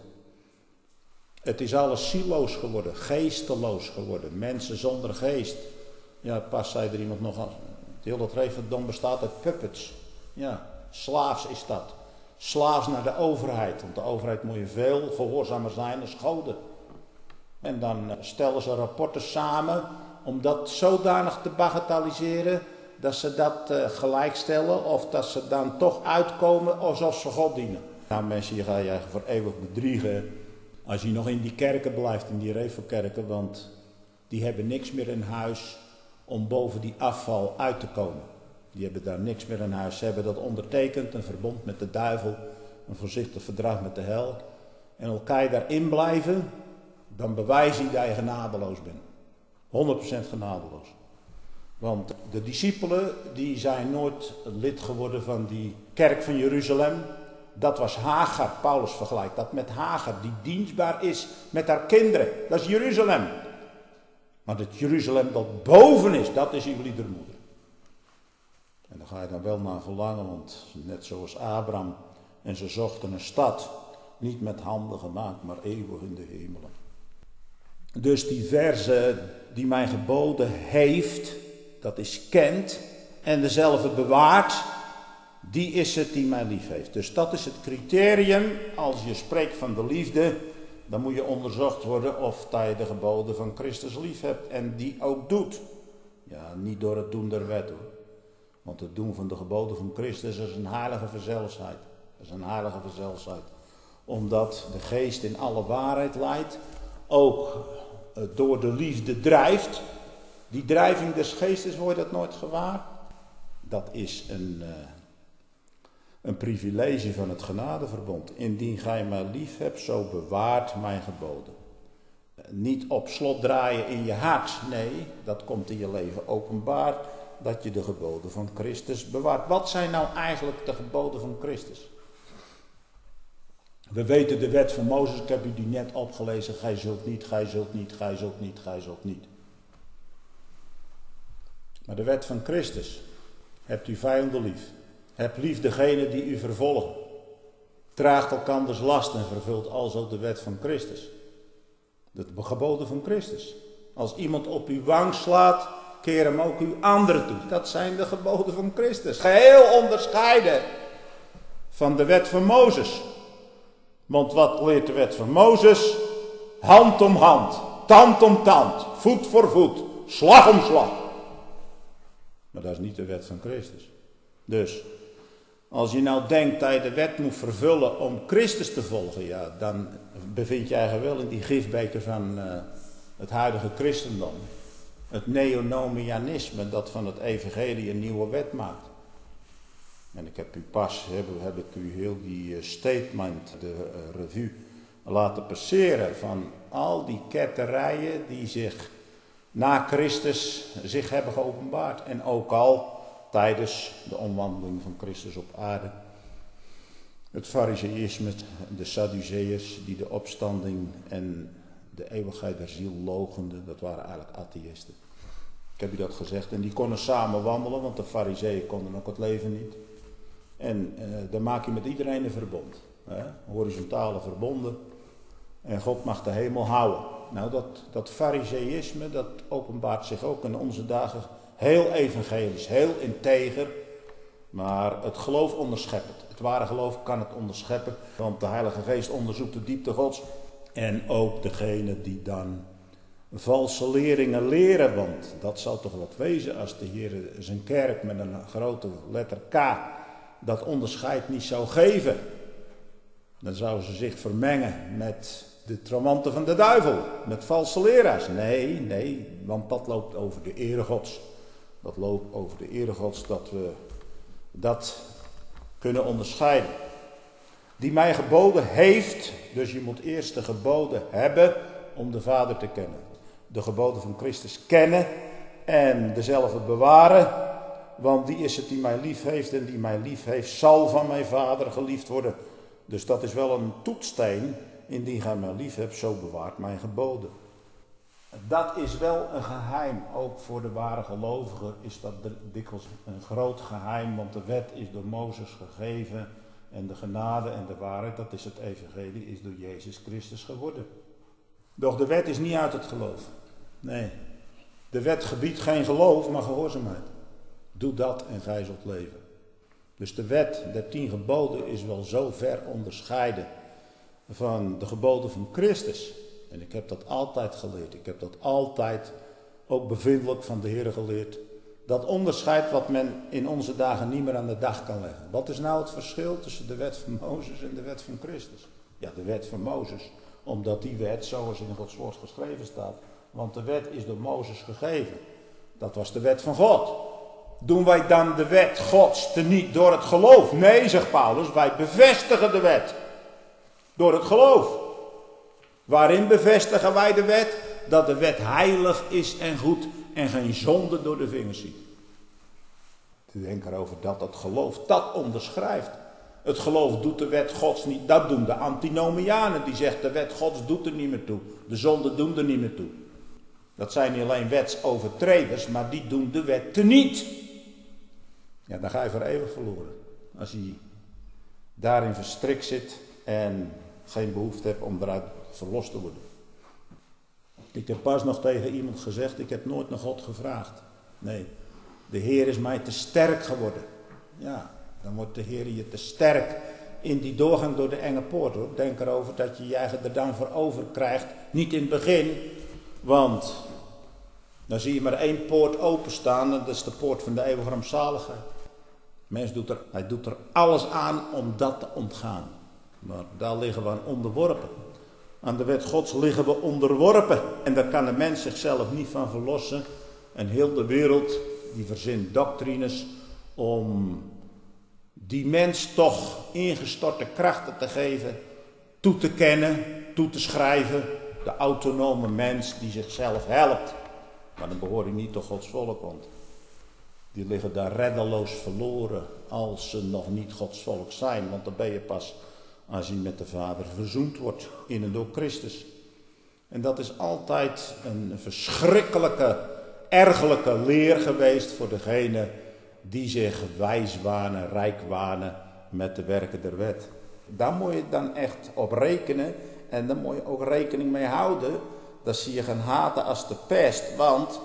Het is alles zieloos geworden, geesteloos geworden, mensen zonder geest. Ja, pas zei er iemand nog aan. Het hele revendom bestaat uit puppets. Ja, slaafs is dat. Slaafs naar de overheid, want de overheid moet je veel gehoorzamer zijn dan goden. En dan stellen ze rapporten samen om dat zodanig te bagatelliseren dat ze dat uh, gelijkstellen of dat ze dan toch uitkomen alsof ze God dienen. Nou mensen, je gaat je eigen voor eeuwig bedriegen als je nog in die kerken blijft, in die revelkerken, want die hebben niks meer in huis om boven die afval uit te komen. Die hebben daar niks meer in huis. Ze hebben dat ondertekend, een verbond met de duivel, een voorzichtig verdrag met de hel. En als je daarin blijven, dan bewijs je dat je genadeloos bent. honderd procent genadeloos. Want de discipelen, die zijn nooit lid geworden van die kerk van Jeruzalem. Dat was Hagar. Paulus vergelijkt dat met Hagar, die dienstbaar is met haar kinderen. Dat is Jeruzalem. Maar het Jeruzalem dat boven is, dat is uw liedermoeder. En daar ga je dan wel naar verlangen, want net zoals Abraham en ze zochten een stad, niet met handen gemaakt, maar eeuwig in de hemelen. Dus die verse die mij geboden heeft, dat is kent en dezelfde bewaart, die is het die mij lief heeft. Dus dat is het criterium, als je spreekt van de liefde, dan moet je onderzocht worden of je de geboden van Christus lief hebt en die ook doet. Ja, niet door het doen der wet hoor. Want het doen van de geboden van Christus is een heilige verzelsheid. Dat is een heilige verzelsheid. Omdat de geest in alle waarheid leidt. Ook door de liefde drijft. Die drijving des geestes, word je dat nooit gewaar? Dat is een, uh, een privilege van het genadeverbond. Indien gij mij lief hebt, zo bewaart mijn geboden. Niet op slot draaien in je hart. Nee, dat komt in je leven openbaar. Dat je de geboden van Christus bewaart. Wat zijn nou eigenlijk de geboden van Christus? We weten de wet van Mozes, ik heb u die net opgelezen. Gij zult niet, gij zult niet, gij zult niet, gij zult niet. Maar de wet van Christus. Hebt u vijanden lief. Heb lief degene die u vervolgen. Draagt elkanders last en vervult alzo de wet van Christus. De geboden van Christus. Als iemand op uw wang slaat, keer hem ook uw anderen toe. Dat zijn de geboden van Christus. Geheel onderscheiden van de wet van Mozes. Want wat leert de wet van Mozes? Hand om hand, tand om tand, voet voor voet, slag om slag. Maar dat is niet de wet van Christus. Dus, als je nou denkt dat je de wet moet vervullen om Christus te volgen, ja, dan bevind je eigenlijk wel in die gifbeker van uh, het huidige christendom. Het neonomianisme dat van het evangelie een nieuwe wet maakt. En ik heb u pas, heb, heb ik u heel die statement, de uh, revue laten passeren van al die ketterijen die zich na Christus zich hebben geopenbaard. En ook al tijdens de omwandeling van Christus op aarde. Het fariseïsme, de Sadduceërs die de opstanding en de eeuwigheid der ziel loochenden, dat waren eigenlijk atheïsten. Ik heb u dat gezegd. En die konden samen wandelen, want de fariseeën konden ook het leven niet. En eh, dan maak je met iedereen een verbond. Hè? Horizontale verbonden. En God mag de hemel houden. Nou, dat, dat fariseïsme, dat openbaart zich ook in onze dagen heel evangelisch, heel integer. Maar het geloof onderschept het. Het ware geloof kan het onderscheppen. Want de Heilige Geest onderzoekt de diepte Gods. En ook degene die dan valse leringen leren. Want dat zou toch wat wezen als de Heer zijn kerk met een grote letter K dat onderscheid niet zou geven. Dan zouden ze zich vermengen met de trawanten van de duivel. Met valse leraars. Nee, nee, want dat loopt over de ere Gods. Dat loopt over de ere Gods dat we dat kunnen onderscheiden. Die mij geboden heeft, dus je moet eerst de geboden hebben om de Vader te kennen. De geboden van Christus kennen en dezelfde bewaren. Want die is het die mij lief heeft en die mij lief heeft zal van mijn Vader geliefd worden. Dus dat is wel een toetssteen. Indien gij mij lief hebt, zo bewaart mijn geboden. Dat is wel een geheim, ook voor de ware gelovigen is dat dikwijls een groot geheim, want de wet is door Mozes gegeven en de genade en de waarheid, dat is het evangelie, is door Jezus Christus geworden. Doch de wet is niet uit het geloof. Nee, de wet gebiedt geen geloof, maar gehoorzaamheid. Doe dat en gij zult leven. Dus de wet der tien geboden is wel zo ver onderscheiden van de geboden van Christus. En ik heb dat altijd geleerd. Ik heb dat altijd ook bevindelijk van de Heer geleerd. Dat onderscheid wat men in onze dagen niet meer aan de dag kan leggen. Wat is nou het verschil tussen de wet van Mozes en de wet van Christus? Ja, de wet van Mozes. Omdat die wet, zoals in Gods woord geschreven staat. Want de wet is door Mozes gegeven. Dat was de wet van God. Doen wij dan de wet Gods teniet door het geloof? Nee, zegt Paulus, wij bevestigen de wet. Door het geloof. Waarin bevestigen wij de wet? Dat de wet heilig is en goed en geen zonde door de vingers ziet. Denk erover dat het geloof dat onderschrijft. Het geloof doet de wet Gods niet. Dat doen de antinomianen. Die zeggen de wet Gods doet er niet meer toe. De zonde doen er niet meer toe. Dat zijn niet alleen wetsovertreders, maar die doen de wet teniet. Ja, dan ga je voor eeuwig verloren. Als je daarin verstrikt zit en geen behoefte hebt om eruit verlost te worden. Ik heb pas nog tegen iemand gezegd, ik heb nooit naar God gevraagd. Nee, de Heer is mij te sterk geworden. Ja, dan wordt de Heer je te sterk in die doorgang door de enge poort. Hoor. Denk erover dat je je eigen er dan voor over krijgt. Niet in het begin, want dan zie je maar één poort openstaan en dat is de poort van de eeuwige rampzaligheid. Mens doet er, hij doet er alles aan om dat te ontgaan. Maar daar liggen we aan onderworpen. Aan de wet Gods liggen we onderworpen. En daar kan de mens zichzelf niet van verlossen. En heel de wereld die verzint doctrines om die mens toch ingestorte krachten te geven, toe te kennen, toe te schrijven. De autonome mens die zichzelf helpt. Maar dan behoort hij niet tot Gods volk, want die liggen daar reddeloos verloren als ze nog niet Gods volk zijn. Want dan ben je pas als je met de Vader verzoend wordt in en door Christus. En dat is altijd een verschrikkelijke, ergelijke leer geweest voor degene die zich wijs wanen, rijk wanen met de werken der wet. Daar moet je dan echt op rekenen en daar moet je ook rekening mee houden dat ze je gaan haten als de pest, want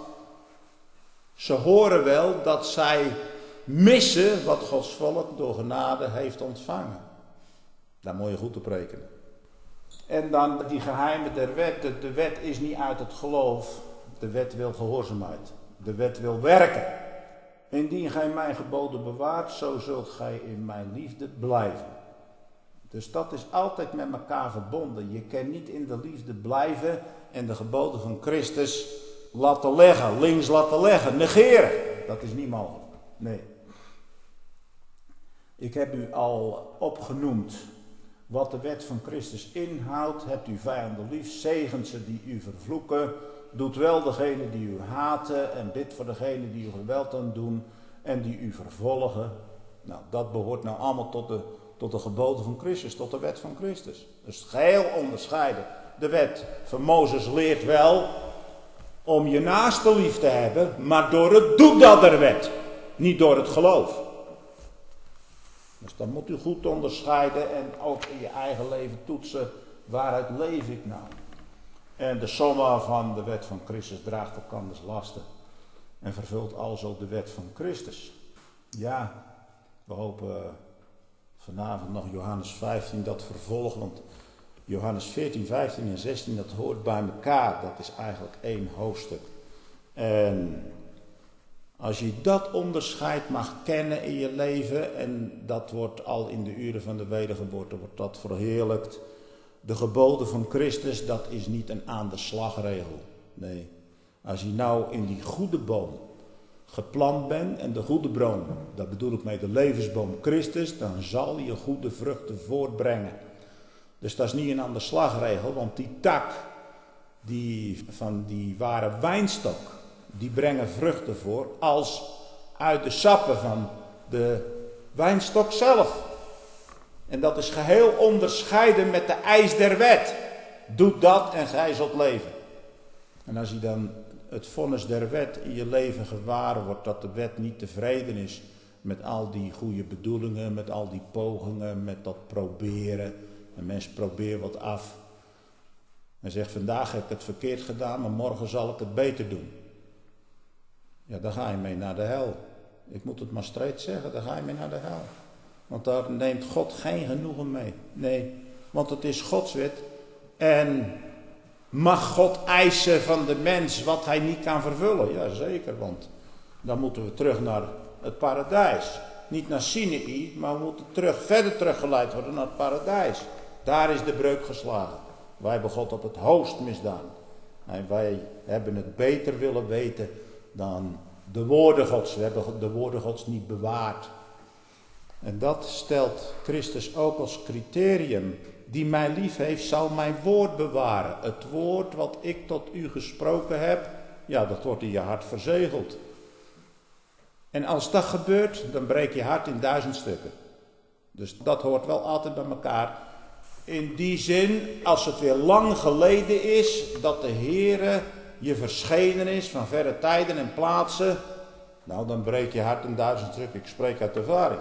ze horen wel dat zij missen wat Gods volk door genade heeft ontvangen. Daar moet je goed op rekenen. En dan die geheimen der wet. De, de wet is niet uit het geloof. De wet wil gehoorzaamheid. De wet wil werken. Indien gij mijn geboden bewaart, zo zult gij in mijn liefde blijven. Dus dat is altijd met elkaar verbonden. Je kan niet in de liefde blijven en de geboden van Christus laten leggen, links laten leggen, negeren. Dat is niet mogelijk. Nee. Ik heb u al opgenoemd wat de wet van Christus inhoudt. Hebt uw vijanden lief, zegent ze die u vervloeken. Doet wel degene die u haten en bidt voor degene die u geweld aan doen en die u vervolgen. Nou, dat behoort nou allemaal tot de, tot de geboden van Christus, tot de wet van Christus. Dus geheel onderscheiden. De wet van Mozes leert wel om je naaste lief te hebben, maar door het doen dat der wet, niet door het geloof. Dus dan moet u goed onderscheiden en ook in je eigen leven toetsen, waaruit leef ik nou? En de somma van de wet van Christus draagt elkanders lasten en vervult alzo de wet van Christus. Ja, we hopen vanavond nog Johannes vijftien, dat vervolg, want Johannes veertien, vijftien en zestien, dat hoort bij elkaar. Dat is eigenlijk één hoofdstuk. En als je dat onderscheid mag kennen in je leven, en dat wordt al in de uren van de wedergeboorte, wordt dat verheerlijkt. De geboden van Christus, dat is niet een aan de slagregel. Nee, als je nou in die goede boom geplant bent, en de goede boom, dat bedoel ik mee de levensboom Christus, dan zal je goede vruchten voortbrengen. Dus dat is niet een aan de slagregel, want die tak die, van die ware wijnstok, die brengen vruchten voor als uit de sappen van de wijnstok zelf. En dat is geheel onderscheiden met de eis der wet. Doe dat en gij zult leven. En als je dan het vonnis der wet in je leven gewaar wordt, dat de wet niet tevreden is met al die goede bedoelingen, met al die pogingen, met dat proberen. Een mens probeert wat af. En zegt, vandaag heb ik het verkeerd gedaan, maar morgen zal ik het beter doen. Ja, dan ga je mee naar de hel. Ik moet het maar streed zeggen, dan ga je mee naar de hel. Want daar neemt God geen genoegen mee. Nee, want het is Gods wet. En mag God eisen van de mens wat hij niet kan vervullen? Jazeker, want dan moeten we terug naar het paradijs. Niet naar Sinaï, maar we moeten terug, verder teruggeleid worden naar het paradijs. Daar is de breuk geslagen. Wij hebben God op het hoogst misdaan. En wij hebben het beter willen weten dan de woorden Gods. We hebben de woorden Gods niet bewaard. En dat stelt Christus ook als criterium. Die mij lief heeft, zal mijn woord bewaren. Het woord wat ik tot u gesproken heb, ja, dat wordt in je hart verzegeld. En als dat gebeurt, dan breekt je hart in duizend stukken. Dus dat hoort wel altijd bij elkaar. In die zin, als het weer lang geleden is, dat de Heere je verschenen is van verre tijden en plaatsen, nou dan breekt je hart in duizend stukken. Ik spreek uit ervaring.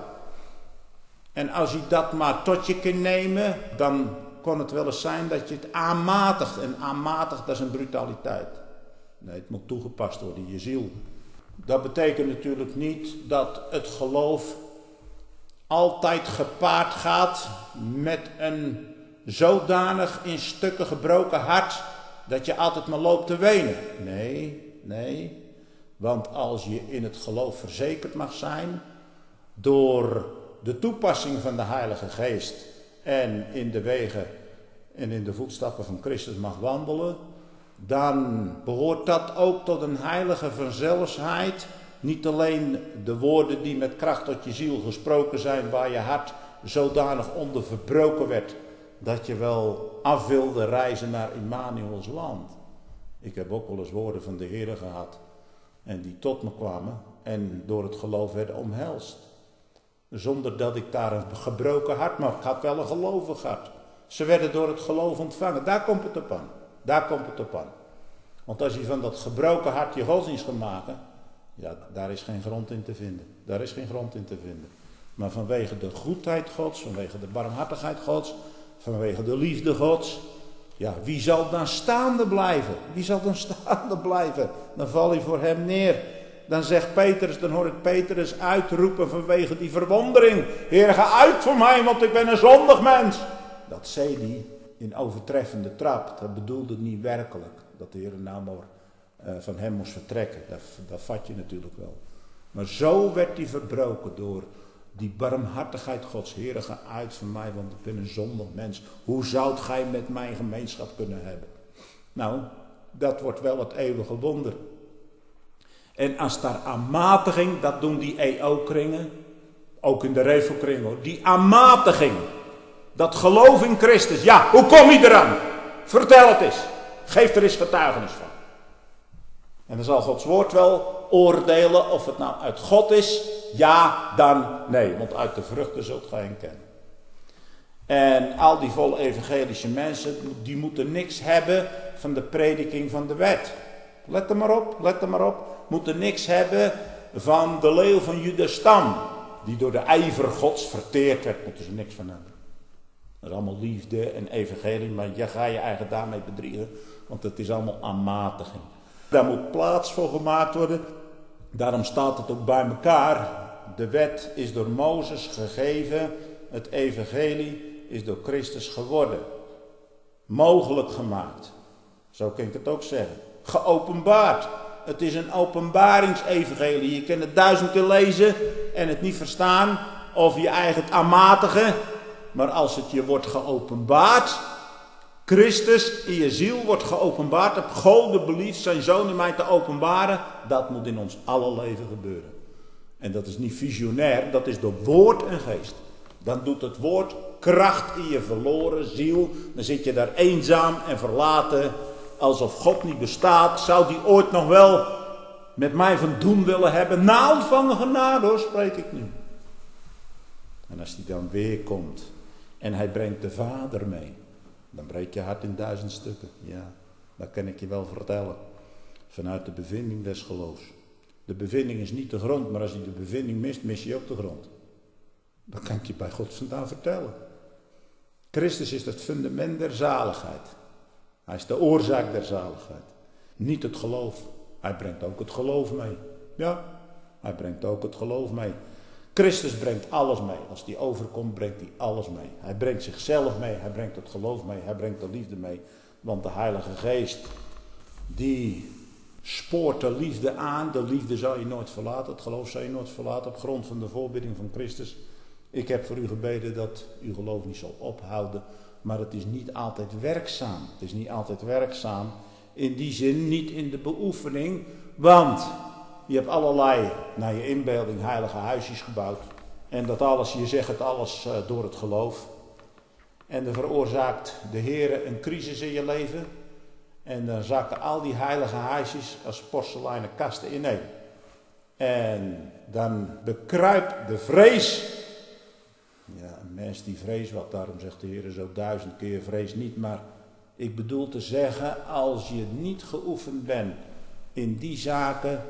En als je dat maar tot je kunt nemen, dan kon het wel eens zijn dat je het aanmatigt. En aanmatigt, dat is een brutaliteit. Nee, het moet toegepast worden in je ziel. Dat betekent natuurlijk niet dat het geloof altijd gepaard gaat met een zodanig in stukken gebroken hart dat je altijd maar loopt te wenen. Nee, nee. Want als je in het geloof verzekerd mag zijn door de toepassing van de Heilige Geest en in de wegen en in de voetstappen van Christus mag wandelen, dan behoort dat ook tot een heilige vanzelfsheid. Niet alleen de woorden die met kracht tot je ziel gesproken zijn, waar je hart zodanig onder verbroken werd, dat je wel af wilde reizen naar Immanuels land. Ik heb ook wel eens woorden van de Heer gehad, en die tot me kwamen, en door het geloof werden omhelst. Zonder dat ik daar een gebroken hart, maar ik had wel een gelovig hart. Ze werden door het geloof ontvangen. Daar komt het op aan. Daar komt het op aan. Want als je van dat gebroken hart je godsdienst gaat maken, ja, daar is geen grond in te vinden. Daar is geen grond in te vinden. Maar vanwege de goedheid Gods, vanwege de barmhartigheid Gods, vanwege de liefde Gods, ja, wie zal dan staande blijven? Wie zal dan staande blijven? Dan val je voor hem neer. Dan zegt Petrus, dan hoor ik Petrus uitroepen vanwege die verwondering. Heer, ga uit voor mij, want ik ben een zondig mens. Dat zei hij in overtreffende trap. Dat bedoelde niet werkelijk. Dat de Heer nou maar uh, van hem moest vertrekken. Dat, dat vat je natuurlijk wel. Maar zo werd hij verbroken door die barmhartigheid Gods. Heer, ga uit van mij, want ik ben een zondig mens. Hoe zoudt gij met mij gemeenschap kunnen hebben? Nou, dat wordt wel het eeuwige wonder. En als daar aanmatiging, dat doen die E O-kringen, ook in de Revo-kring hoor, die aanmatiging, Dat geloof in Christus. Ja, hoe kom je eraan? Vertel het eens. Geef er eens getuigenis van. En dan zal Gods woord wel oordelen of het nou uit God is. Ja, dan nee. Want uit de vruchten zult gij hen kennen. En al die volle evangelische mensen, die moeten niks hebben van de prediking van de wet. Let er maar op, let er maar op. Moeten niks hebben van de leeuw van Judas stam. Die door de ijver Gods verteerd werd, moeten ze niks van hebben. Dat is allemaal liefde en evangelie, maar je gaat je eigen daarmee bedriegen. Want het is allemaal aanmatiging. Daar moet plaats voor gemaakt worden. Daarom staat het ook bij elkaar. De wet is door Mozes gegeven. Het evangelie is door Christus geworden. Mogelijk gemaakt. Zo kan ik het ook zeggen. Geopenbaard. Het is een openbaringsevangelie. Je kan het duizend keer lezen en het niet verstaan. Of je eigen het aanmatigen. Maar als het je wordt geopenbaard. Christus in je ziel wordt geopenbaard. Heb God beliefd zijn zoon in mij te openbaren. Dat moet in ons alle leven gebeuren. En dat is niet visionair. Dat is door woord en geest. Dan doet het woord kracht in je verloren ziel. Dan zit je daar eenzaam en verlaten. Alsof God niet bestaat. Zou die ooit nog wel met mij van doen willen hebben? Na ontvangen genade hoor, spreek ik nu. En als die dan weer komt. En hij brengt de Vader mee. Dan breekt je hart in duizend stukken. Ja, dat kan ik je wel vertellen. Vanuit de bevinding des geloofs. De bevinding is niet de grond. Maar als je de bevinding mist, mis je ook de grond. Dat kan ik je bij God vandaan vertellen. Christus is het fundament der zaligheid. Hij is de oorzaak der zaligheid. Niet het geloof. Hij brengt ook het geloof mee. Ja, hij brengt ook het geloof mee. Christus brengt alles mee. Als hij overkomt, brengt hij alles mee. Hij brengt zichzelf mee. Hij brengt het geloof mee. Hij brengt de liefde mee. Want de Heilige Geest, die spoort de liefde aan. De liefde zal je nooit verlaten. Het geloof zal je nooit verlaten. Op grond van de voorbidding van Christus. Ik heb voor u gebeden dat uw geloof niet zal ophouden. Maar het is niet altijd werkzaam. Het is niet altijd werkzaam. In die zin niet in de beoefening. Want je hebt allerlei, naar je inbeelding, heilige huisjes gebouwd. En dat alles, je zegt het alles uh, door het geloof. En dan veroorzaakt de Heer een crisis in je leven. En dan zakken al die heilige huisjes als porseleinen kasten ineen. En dan bekruipt de vrees. Ja, een mens die vreest wat, daarom zegt de Heer zo duizend keer vrees niet. Maar ik bedoel te zeggen, als je niet geoefend bent in die zaken,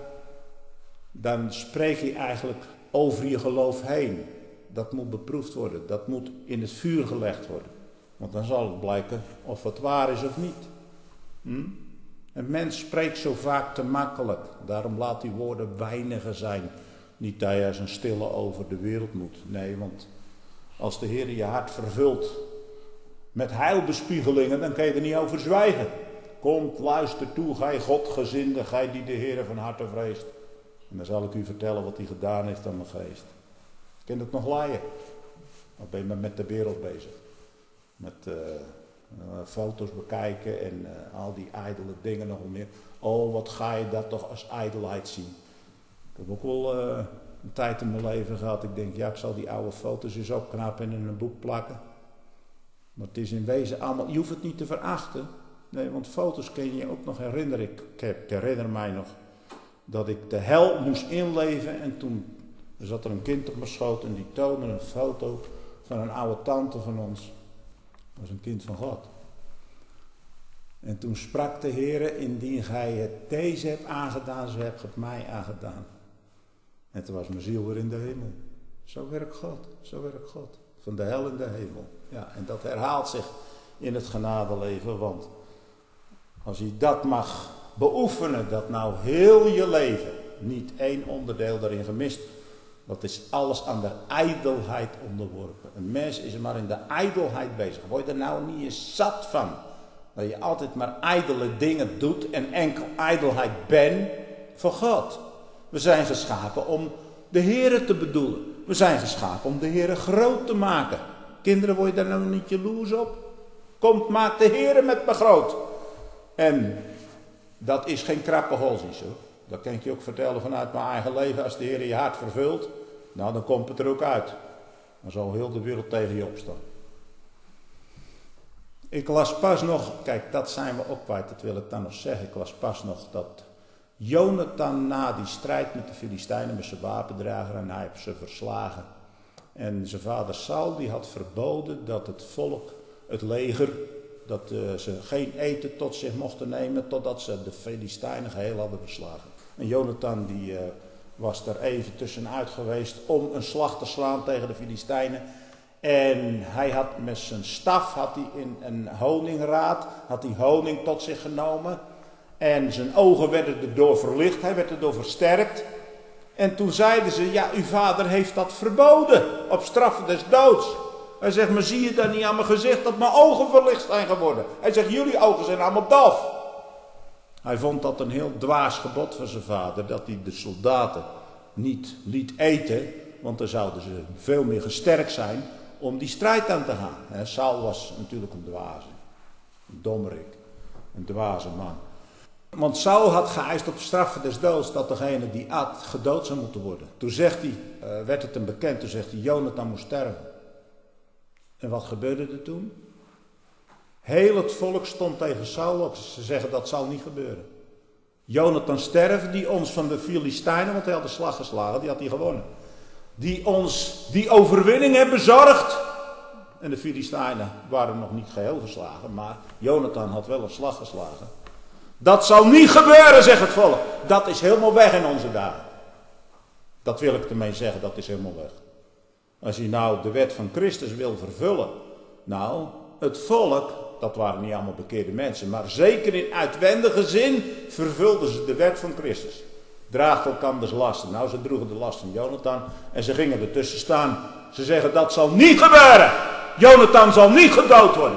dan spreek je eigenlijk over je geloof heen. Dat moet beproefd worden, dat moet in het vuur gelegd worden. Want dan zal het blijken of het waar is of niet. Hm? Een mens spreekt zo vaak te makkelijk. Daarom laat die woorden weinigen zijn. Niet dat je als een stille over de wereld moet. Nee, want als de Heer je hart vervult met heilbespiegelingen, dan kan je er niet over zwijgen. Komt, luister toe, gij Godgezinde, gij die de Heer van harte vreest. En dan zal ik u vertellen wat hij gedaan heeft aan mijn geest. Ken het nog laaien? Of ben je maar met de wereld bezig? Met uh, uh, foto's bekijken en uh, al die ijdele dingen nog meer. Oh, wat ga je dat toch als ijdelheid zien. Ik heb ook wel uh, een tijd in mijn leven gehad. Ik denk, ja, ik zal die oude foto's eens opknappen en in een boek plakken. Maar het is in wezen allemaal, je hoeft het niet te verachten. Nee, want foto's kun je je ook nog herinneren. Ik, ik herinner mij nog dat ik de hel moest inleven. En toen zat er een kind op mijn schoot en die toonde een foto van een oude tante van ons. Dat was een kind van God. En toen sprak de Heer, indien gij het deze hebt aangedaan, zo hebt ge het mij aangedaan. En toen was mijn ziel weer in de hemel. Zo werkt God, zo werkt God. Van de hel in de hemel. Ja, en dat herhaalt zich in het genadeleven, want als je dat mag beoefenen, dat nou heel je leven, niet één onderdeel daarin gemist, dat is alles aan de ijdelheid onderworpen. Een mens is maar in de ijdelheid bezig. Word je er nou niet eens zat van? Dat je altijd maar ijdele dingen doet en enkel ijdelheid bent voor God. We zijn geschapen om de Heere te bedoelen. We zijn geschapen om de Heere groot te maken. Kinderen, word je daar nou niet jaloers op? Komt, maak de Heere met me groot. En dat is geen krappe godsdienst hoor. Dat kan ik je ook vertellen vanuit mijn eigen leven. Als de Heer je hart vervult, nou dan komt het er ook uit. Dan zal heel de wereld tegen je opstaan. Ik las pas nog, kijk dat zijn we ook kwijt, dat wil ik dan nog zeggen. Ik las pas nog dat Jonathan na die strijd met de Filistijnen, met zijn wapendrager, en hij heeft ze verslagen. En zijn vader Saul die had verboden dat het volk, het leger, dat uh, ze geen eten tot zich mochten nemen totdat ze de Filistijnen geheel hadden verslagen. En Jonathan die uh, was er even tussenuit geweest om een slag te slaan tegen de Filistijnen. En hij had met zijn staf, had hij in een honingraad, had hij honing tot zich genomen. En zijn ogen werden erdoor verlicht, hij werd erdoor versterkt. En toen zeiden ze, ja, uw vader heeft dat verboden, op straf des doods. Hij zegt, maar zie je dan niet aan mijn gezicht dat mijn ogen verlicht zijn geworden? Hij zegt, jullie ogen zijn allemaal doof. Hij vond dat een heel dwaas gebod van zijn vader, dat hij de soldaten niet liet eten, want dan zouden ze veel meer gesterkt zijn om die strijd aan te gaan. En Saul was natuurlijk een dwaze, een dommerik, een dwaze man. Want Saul had geëist op straf des doods dat degene die at gedood zou moeten worden. Toen zegt hij, uh, werd het hem bekend, toen zegt hij, Jonathan moest sterven. En wat gebeurde er toen? Heel het volk stond tegen Saul op. Ze zeggen dat zal niet gebeuren. Jonathan sterven, die ons van de Filistijnen, want hij had de slag geslagen, die had hij gewonnen. Die ons die overwinning hebben bezorgd. En de Filistijnen waren nog niet geheel verslagen, maar Jonathan had wel een slag geslagen. Dat zal niet gebeuren, zegt het volk. Dat is helemaal weg in onze dagen. Dat wil ik ermee zeggen, dat is helemaal weg. Als je nou de wet van Christus wil vervullen. Nou, het volk, dat waren niet allemaal bekeerde mensen, maar zeker in uitwendige zin vervulden ze de wet van Christus. Draagt elkanders lasten. Nou, ze droegen de last van Jonathan en ze gingen ertussen staan. Ze zeggen, dat zal niet gebeuren. Jonathan zal niet gedood worden.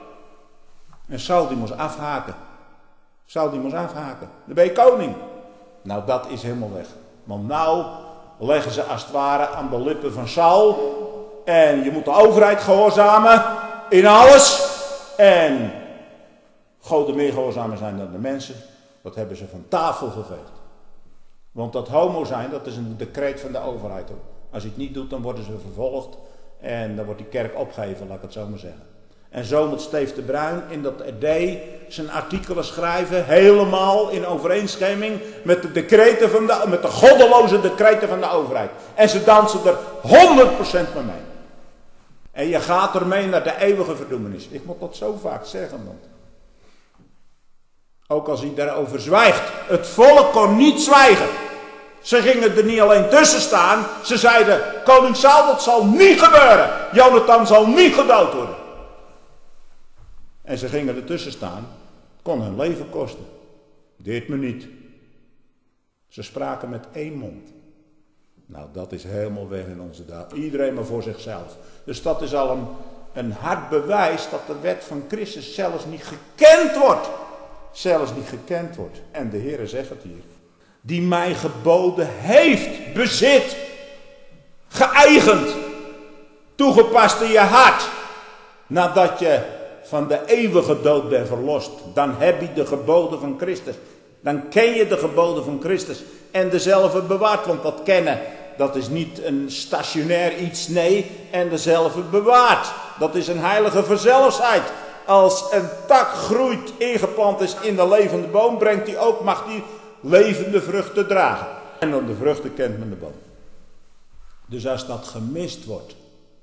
En Saul die moest afhaken. Saul die moest afhaken. Dan ben je koning. Nou, dat is helemaal weg. Want nou leggen ze als het ware aan de lippen van Saul. En je moet de overheid gehoorzamen in alles. En goden meer gehoorzamer zijn dan de mensen. Dat hebben ze van tafel geveegd. Want dat homo zijn, dat is een decreet van de overheid. Als je het niet doet, dan worden ze vervolgd. En dan wordt die kerk opgeheven, laat ik het zo maar zeggen. En zo moet Steef de Bruin in dat R D zijn artikelen schrijven, helemaal in overeenstemming met de decreten van de, met de goddeloze decreten van de overheid. En ze dansen er honderd procent mee mee. En je gaat ermee naar de eeuwige verdoemenis. Ik moet dat zo vaak zeggen, want ook als hij daarover zwijgt, het volk kon niet zwijgen. Ze gingen er niet alleen tussen staan, ze zeiden, koning Saul, dat zal niet gebeuren. Jonathan zal niet gedood worden. En ze gingen ertussen staan, kon hun leven kosten. Deed me niet. Ze spraken met één mond. Nou, dat is helemaal weg in onze dagen. Iedereen maar voor zichzelf. Dus dat is al een, een hard bewijs dat de wet van Christus zelfs niet gekend wordt. Zelfs niet gekend wordt. En de Heere zegt het hier. Die mij geboden heeft, bezit, geëigend, toegepast in je hart. Nadat je van de eeuwige dood bent verlost. Dan heb je de geboden van Christus. Dan ken je de geboden van Christus. En dezelfde bewaart. Want dat kennen, dat is niet een stationair iets. Nee, en dezelfde bewaart. Dat is een heilige vanzelfsheid. Als een tak groeit, ingeplant is in de levende boom, brengt die ook, mag die levende vruchten dragen. En dan de vruchten kent men de boom. Dus als dat gemist wordt.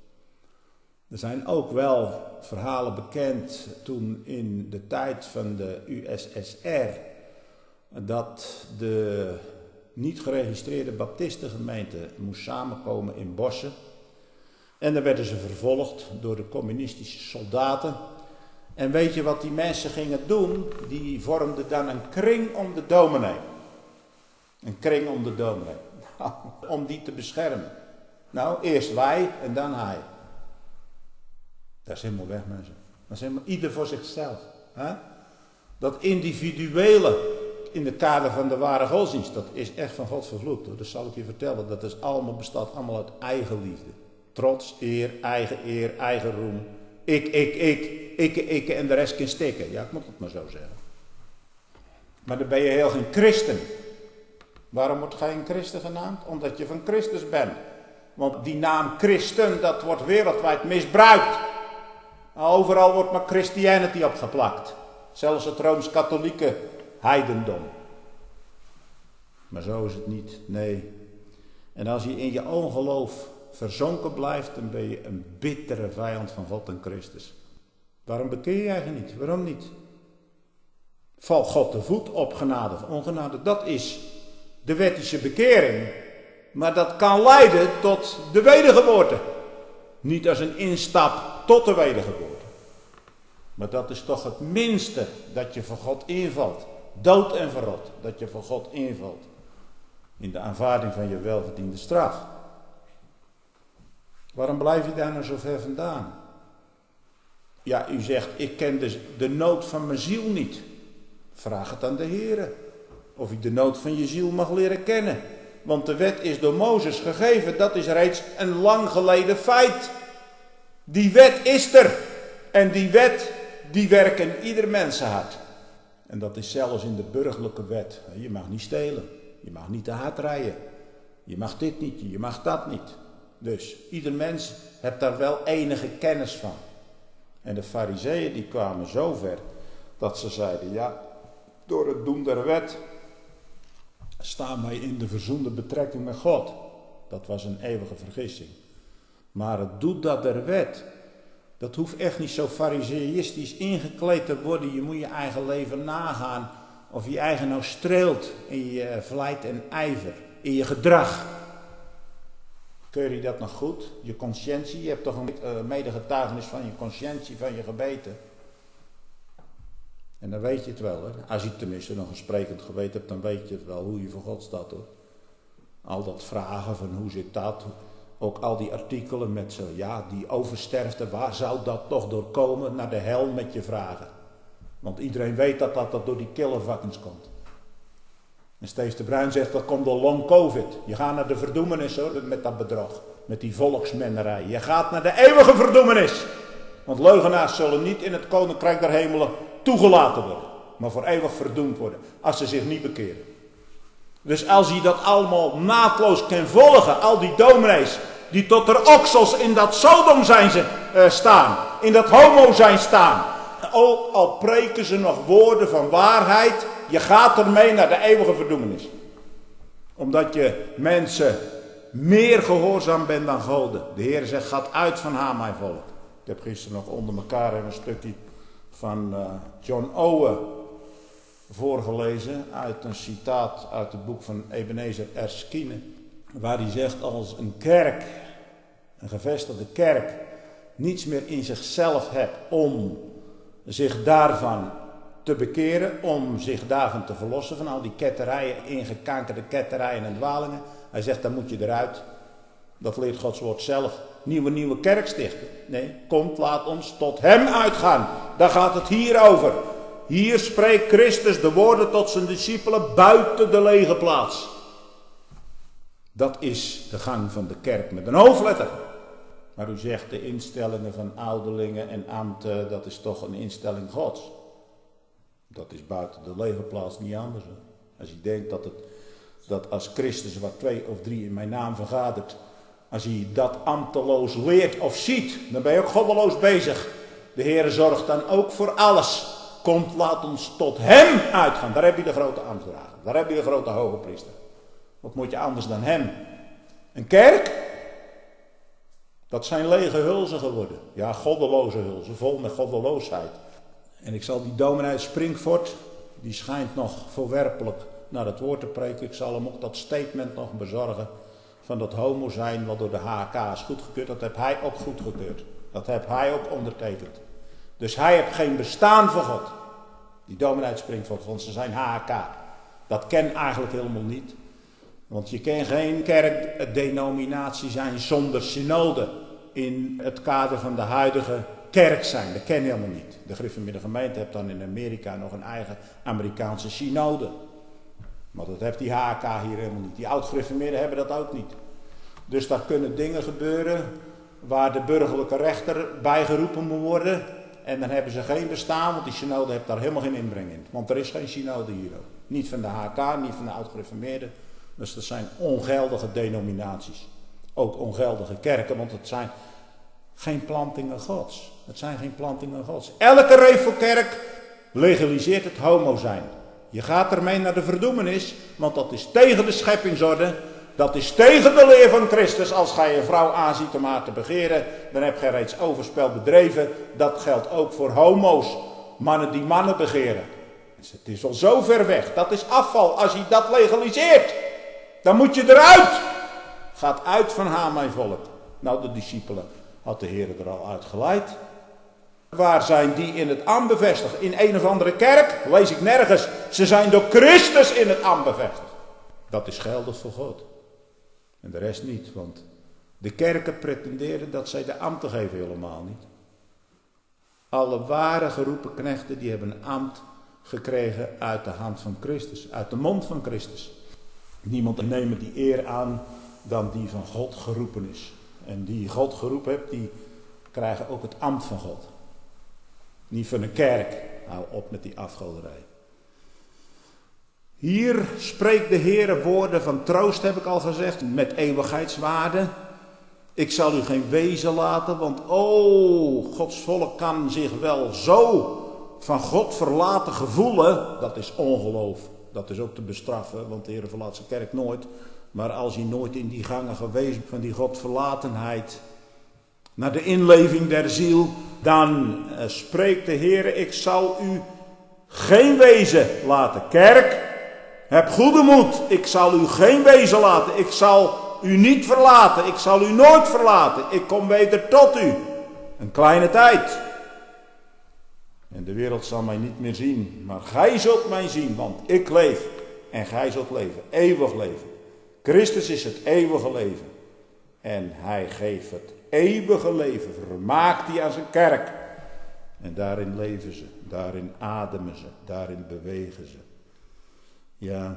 Er zijn ook wel verhalen bekend toen in de tijd van de U S S R. Dat de niet geregistreerde baptistengemeente moest samenkomen in Bossen. En dan werden ze vervolgd door de communistische soldaten. En weet je wat die mensen gingen doen? Die vormden dan een kring om de dominee. Een kring om de dominee. Nou, om die te beschermen. Nou, eerst wij en dan hij. Dat is helemaal weg, mensen. Dat is helemaal ieder voor zichzelf. Hè? Dat individuele in het kader van de ware godsdienst, dat is echt van God vervloekt. Hoor. Dat zal ik je vertellen. Dat is allemaal, bestaat allemaal uit eigen liefde. Trots, eer, eigen eer, eigen roem. Ik, ik, ik, ik, ik en de rest kan stikken. Ja, ik moet het maar zo zeggen. Maar dan ben je heel geen christen. Waarom wordt gij een christen genaamd? Omdat je van Christus bent. Want die naam christen, dat wordt wereldwijd misbruikt. Overal wordt maar Christianity opgeplakt. Zelfs het Rooms-Katholieke heidendom. Maar zo is het niet, nee. En als je in je ongeloof verzonken blijft, dan ben je een bittere vijand van God en Christus. Waarom bekeer je je niet? Waarom niet? Val God de voet op genade of ongenade. Dat is de wettische bekering. Maar dat kan leiden tot de wedergeboorte. Niet als een instap tot de wedergeboorte. Maar dat is toch het minste dat je voor God invalt. Dood en verrot. Dat je voor God invalt. In de aanvaarding van je welverdiende straf. Waarom blijf je daar nou zo ver vandaan? Ja, u zegt, ik ken dus de nood van mijn ziel niet. Vraag het aan de Heere. Of u de nood van je ziel mag leren kennen. Want de wet is door Mozes gegeven. Dat is reeds een lang geleden feit. Die wet is er. En die wet, die werkt in ieder mensenhart. En dat is zelfs in de burgerlijke wet. Je mag niet stelen. Je mag niet te hard rijden. Je mag dit niet. Je mag dat niet. Dus ieder mens heeft daar wel enige kennis van. En de farizeeën die kwamen zo ver dat ze zeiden, ja, door het doen der wet staan wij in de verzoende betrekking met God. Dat was een eeuwige vergissing. Maar het doet dat der wet, dat hoeft echt niet zo farizeïstisch ingekleed te worden. Je moet je eigen leven nagaan of je eigen nou streelt in je vlijt en ijver, in je gedrag. Keur je dat nog goed? Je conscientie, je hebt toch een uh, medegetuigenis van je conscientie, van je geweten. En dan weet je het wel, hè? Als je tenminste nog een sprekend geweten hebt, dan weet je het wel hoe je voor God staat, hoor. Al dat vragen van hoe zit dat, ook al die artikelen met zo, ja, die oversterfte, waar zou dat toch door komen? Naar de hel met je vragen. Want iedereen weet dat dat, dat door die killervakkens komt. En Steef de Bruin zegt, dat komt door long covid. Je gaat naar de verdoemenis, hoor, met dat bedrog. Met die volksmennerij. Je gaat naar de eeuwige verdoemenis. Want leugenaars zullen niet in het koninkrijk der hemelen toegelaten worden. Maar voor eeuwig verdoemd worden. Als ze zich niet bekeren. Dus als je dat allemaal naadloos kan volgen. Al die dominees die tot de oksels in dat Sodom zijn ze, uh, staan. In dat homo zijn staan. Ook al preken ze nog woorden van waarheid. Je gaat ermee naar de eeuwige verdoemenis. Omdat je mensen meer gehoorzaam bent dan goden. De Heer zegt, gaat uit van haar mijn volk. Ik heb gisteren nog onder elkaar een stukje van uh, John Owen voorgelezen. Uit een citaat uit het boek van Ebenezer Erskine. Waar hij zegt, als een kerk, een gevestigde kerk, niets meer in zichzelf hebt om zich daarvan te bekeren, om zich daarvan te verlossen, van al die ketterijen, ingekankerde ketterijen en dwalingen. Hij zegt, dan moet je eruit. Dat leert Gods woord zelf. Nieuwe, nieuwe kerk stichten. Nee, komt, laat ons tot hem uitgaan. Daar gaat het hier over. Hier spreekt Christus de woorden tot zijn discipelen buiten de lege plaats. Dat is de gang van de kerk met een hoofdletter. Maar u zegt, de instellingen van ouderlingen en ambten, dat is toch een instelling Gods. Dat is buiten de lege plaats niet anders. Hè? Als je denkt dat, het, dat als Christus waar twee of drie in mijn naam vergadert, als je dat ambteloos leert of ziet, dan ben je ook goddeloos bezig. De Heer zorgt dan ook voor alles. Komt, laat ons tot hem uitgaan. Daar heb je de grote ambtsdrager. Daar heb je de grote hoge priester. Wat moet je anders dan hem? Een kerk? Dat zijn lege hulzen geworden. Ja, goddeloze hulzen, vol met goddeloosheid. En ik zal die dominee uit Springfort, die schijnt nog voorwerpelijk naar het woord te preken. Ik zal hem ook dat statement nog bezorgen van dat homo zijn wat door de H K is goedgekeurd. Dat heb hij ook goedgekeurd. Dat heb hij ook ondertekend. Dus hij heeft geen bestaan voor God. Die dominee uit Springfort, want ze zijn H K. Dat ken eigenlijk helemaal niet. Want je kan geen kerkdenominatie zijn zonder synode in het kader van de huidige kerk zijn. Dat ken je helemaal niet. De Gereformeerde Gemeente heeft dan in Amerika nog een eigen Amerikaanse synode. Maar dat heeft die H K hier helemaal niet. Die oud-Gereformeerden hebben dat ook niet. Dus daar kunnen dingen gebeuren waar de burgerlijke rechter bijgeroepen moet worden. En dan hebben ze geen bestaan, want die synode heeft daar helemaal geen inbreng in. Want er is geen synode hier ook. Niet van de H K, niet van de oud-Gereformeerden. Dus dat zijn ongeldige denominaties. Ook ongeldige kerken, want het zijn geen plantingen Gods. Het zijn geen plantingen Gods. Elke revelkerk legaliseert het homo zijn. Je gaat ermee naar de verdoemenis, want dat is tegen de scheppingsorde. Dat is tegen de leer van Christus. Als gij een vrouw aanziet om haar te begeren, dan heb gij reeds overspel bedreven. Dat geldt ook voor homo's. Mannen die mannen begeren. Het is al zo ver weg. Dat is afval. Als je dat legaliseert, dan moet je eruit. Gaat uit van haar, mijn volk. Nou, de discipelen had de Heer er al uitgeleid. Waar zijn die in het ambt bevestigd? In een of andere kerk? Lees ik nergens. Ze zijn door Christus in het ambt bevestigd. Dat is geldig voor God. En de rest niet, want de kerken pretenderen dat zij de ambten geven, helemaal niet. Alle ware geroepen knechten, die hebben een ambt gekregen uit de hand van Christus, uit de mond van Christus. Niemand neemt die eer aan dan die van God geroepen is. En die God geroepen hebt, die krijgen ook het ambt van God. Niet van een kerk. Hou op met die afgoderij. Hier spreekt de Heer woorden van troost, heb ik al gezegd, met eeuwigheidswaarde. Ik zal u geen wezen laten, want oh, Gods volk kan zich wel zo van God verlaten gevoelen. Dat is ongeloof. Dat is ook te bestraffen, want de Heer verlaat zijn kerk nooit. Maar als hij nooit in die gangen geweest van die Godverlatenheid, naar de inleving der ziel, dan uh, spreekt de Heer, ik zal u geen wezen laten. Kerk, heb goede moed, ik zal u geen wezen laten, ik zal u niet verlaten, ik zal u nooit verlaten, ik kom weder tot u. Een kleine tijd. En de wereld zal mij niet meer zien, maar gij zult mij zien, want ik leef en gij zult leven, eeuwig leven. Christus is het eeuwige leven en hij geeft het eeuwige leven, vermaakt hij aan zijn kerk. En daarin leven ze, daarin ademen ze, daarin bewegen ze. Ja,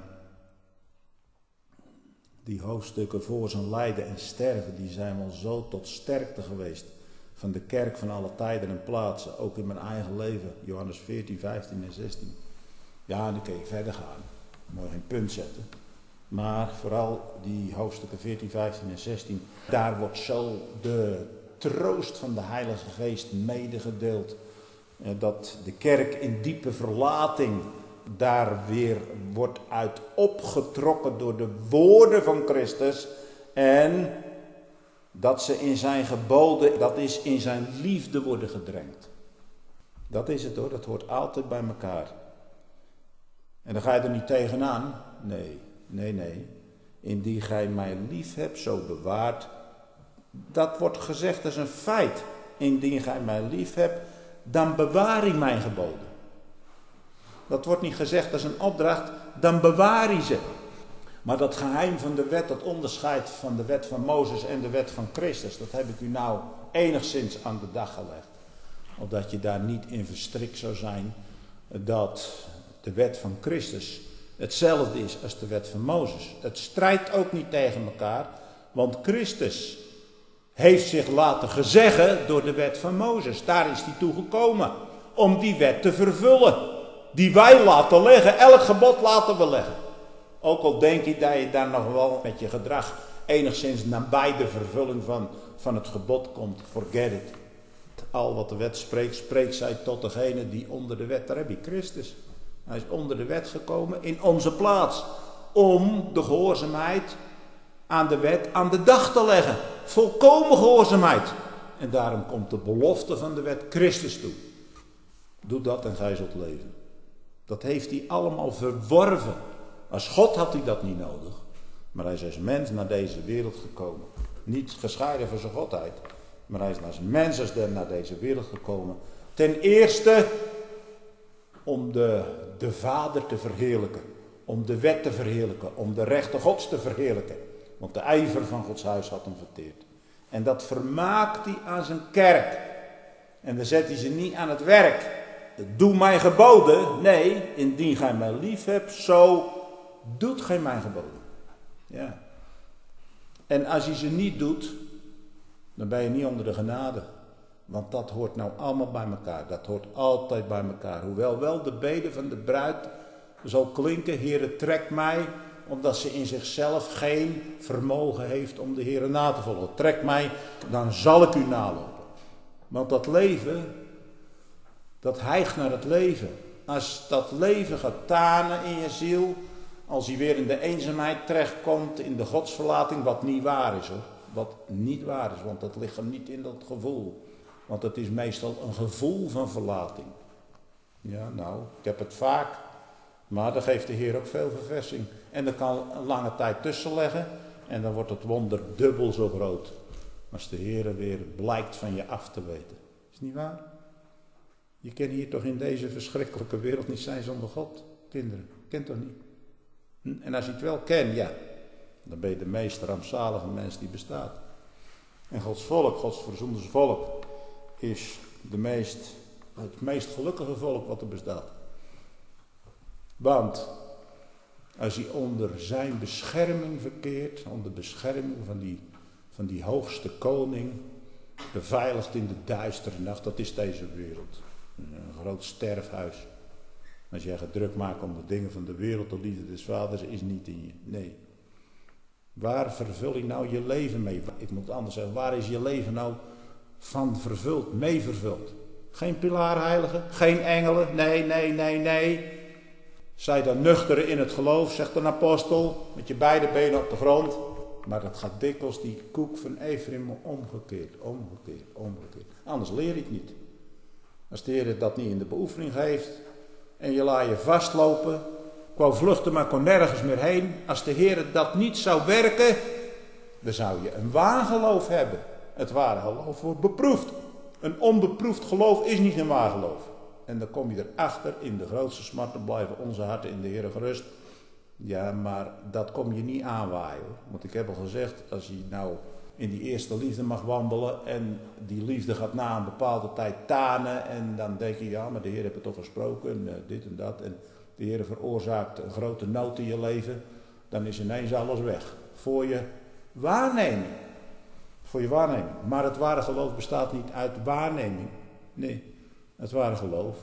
die hoofdstukken voor zijn lijden en sterven, die zijn wel zo tot sterkte geweest van de kerk van alle tijden en plaatsen, ook in mijn eigen leven. Johannes veertien, vijftien en zestien. Ja, nu kun je verder gaan, mooi geen punt zetten. Maar vooral die hoofdstukken veertien, vijftien en zestien, daar wordt zo de troost van de Heilige Geest medegedeeld. Dat de kerk in diepe verlating daar weer wordt uit opgetrokken door de woorden van Christus. En dat ze in zijn geboden, dat is in zijn liefde worden gedrenkt. Dat is het hoor, dat hoort altijd bij elkaar. En dan ga je er niet tegenaan. Nee, nee, nee. Indien gij mij lief hebt, zo bewaart. Dat wordt gezegd als een feit. Indien gij mij lief hebt, dan bewaar ik mijn geboden. Dat wordt niet gezegd als een opdracht, dan bewaar je ze. Maar dat geheim van de wet, dat onderscheid van de wet van Mozes en de wet van Christus, dat heb ik u nou enigszins aan de dag gelegd. Opdat je daar niet in verstrikt zou zijn dat de wet van Christus hetzelfde is als de wet van Mozes. Het strijdt ook niet tegen elkaar, want Christus heeft zich laten gezeggen door de wet van Mozes. Daar is hij toe gekomen om die wet te vervullen. Die wij laten leggen, elk gebod laten we leggen. Ook al denk je dat je daar nog wel met je gedrag enigszins nabij de vervulling van, van het gebod komt. Forget it. Al wat de wet spreekt, spreekt zij tot degene die onder de wet, daar heb je Christus. Hij is onder de wet gekomen in onze plaats. Om de gehoorzaamheid aan de wet aan de dag te leggen. Volkomen gehoorzaamheid. En daarom komt de belofte van de wet Christus toe. Doe dat en gij zult leven. Dat heeft hij allemaal verworven. Als God had hij dat niet nodig. Maar hij is als mens naar deze wereld gekomen. Niet gescheiden van zijn godheid. Maar hij is als mens als de, naar deze wereld gekomen. Ten eerste om de, de Vader te verheerlijken. Om de wet te verheerlijken. Om de rechte Gods te verheerlijken. Want de ijver van Gods huis had hem verteerd. En dat vermaakt hij aan zijn kerk. En dan zet hij ze niet aan het werk. Doe mijn geboden. Nee, indien gij mij lief hebt, zo doet gij mijn geboden. Ja. En als je ze niet doet, dan ben je niet onder de genade. Want dat hoort nou allemaal bij elkaar. Dat hoort altijd bij elkaar. Hoewel wel de bede van de bruid zal klinken, Heere, trek mij, omdat ze in zichzelf geen vermogen heeft om de Heere na te volgen. Trek mij, dan zal ik u nalopen. Want dat leven, dat hijgt naar het leven. Als dat leven gaat tanen in je ziel, als hij weer in de eenzaamheid terechtkomt, in de godsverlating, wat niet waar is hoor. Wat niet waar is, want dat ligt hem niet in dat gevoel. Want het is meestal een gevoel van verlating. Ja, nou, ik heb het vaak, maar dan geeft de Heer ook veel verversing. En er kan een lange tijd tussen leggen en dan wordt het wonder dubbel zo groot. Als de Heer weer blijkt van je af te weten. Is niet waar? Je kan hier toch in deze verschrikkelijke wereld niet zijn zonder God, kinderen. Kent toch niet? Hm? En als je het wel kent, ja, dan ben je de meest rampzalige mens die bestaat. En Gods volk, Gods verzoende volk, is de meest, het meest gelukkige volk wat er bestaat. Want als hij onder zijn bescherming verkeert, onder bescherming van die, van die hoogste koning, beveiligd in de duistere nacht, dat is deze wereld. Een groot sterfhuis. Als jij gaat druk maakt om de dingen van de wereld, de liefde des vaders is niet in je. Nee. Waar vervul je nou je leven mee? Ik moet anders zeggen, waar is je leven nou van vervuld, mee vervuld? Geen pilaarheiligen, geen engelen, nee, nee, nee, nee. Zij dan nuchteren in het geloof, zegt een apostel, met je beide benen op de grond. Maar dat gaat dikwijls die koek van Ephraim omgekeerd, omgekeerd, omgekeerd. Anders leer je het niet. Als de Heer dat niet in de beoefening geeft en je laat je vastlopen, ik wou vluchten maar kon nergens meer heen. Als de Heer dat niet zou werken, dan zou je een waar geloof hebben. Het ware geloof wordt beproefd. Een onbeproefd geloof is niet een waar geloof. En dan kom je erachter, in de grootste smarten blijven onze harten in de Heer gerust. Ja, maar dat kom je niet aanwaaien hoor. Want ik heb al gezegd, als je nou in die eerste liefde mag wandelen en die liefde gaat na een bepaalde tijd tanen en dan denk je, ja, maar de Heer heeft het toch gesproken en uh, dit en dat en de Heer veroorzaakt een grote nood in je leven, dan is ineens alles weg. Voor je waarneming. Voor je waarneming. Maar het ware geloof bestaat niet uit waarneming. Nee, het ware geloof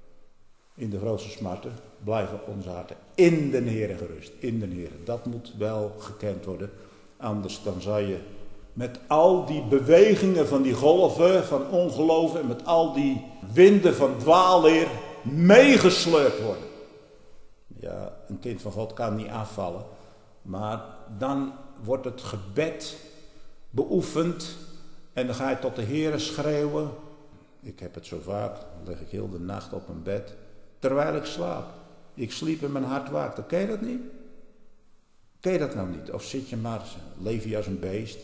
in de grootste smarten blijven onze harten in de Heer gerust. In de Heer. Dat moet wel gekend worden. Anders dan zou je met al die bewegingen van die golven van ongeloof en met al die winden van dwaalleer meegesleurd worden. Ja, een kind van God kan niet afvallen. Maar dan wordt het gebed beoefend en dan ga je tot de Heer schreeuwen. Ik heb het zo vaak, dan lig ik heel de nacht op mijn bed, terwijl ik slaap. Ik sliep en mijn hart waakt. Ken je dat niet? Ken je dat nou niet? Of zit je maar, leef je als een beest?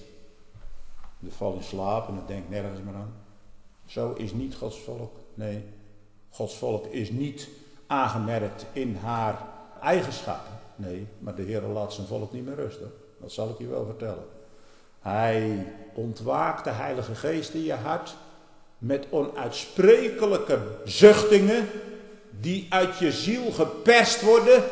Je valt in slaap en dan denk je nergens meer aan. Zo is niet Gods volk. Nee, Gods volk is niet aangemerkt in haar eigenschappen. Nee, maar de Heer laat zijn volk niet meer rusten. Dat zal ik je wel vertellen. Hij ontwaakt de Heilige Geest in je hart met onuitsprekelijke zuchtingen die uit je ziel geperst worden.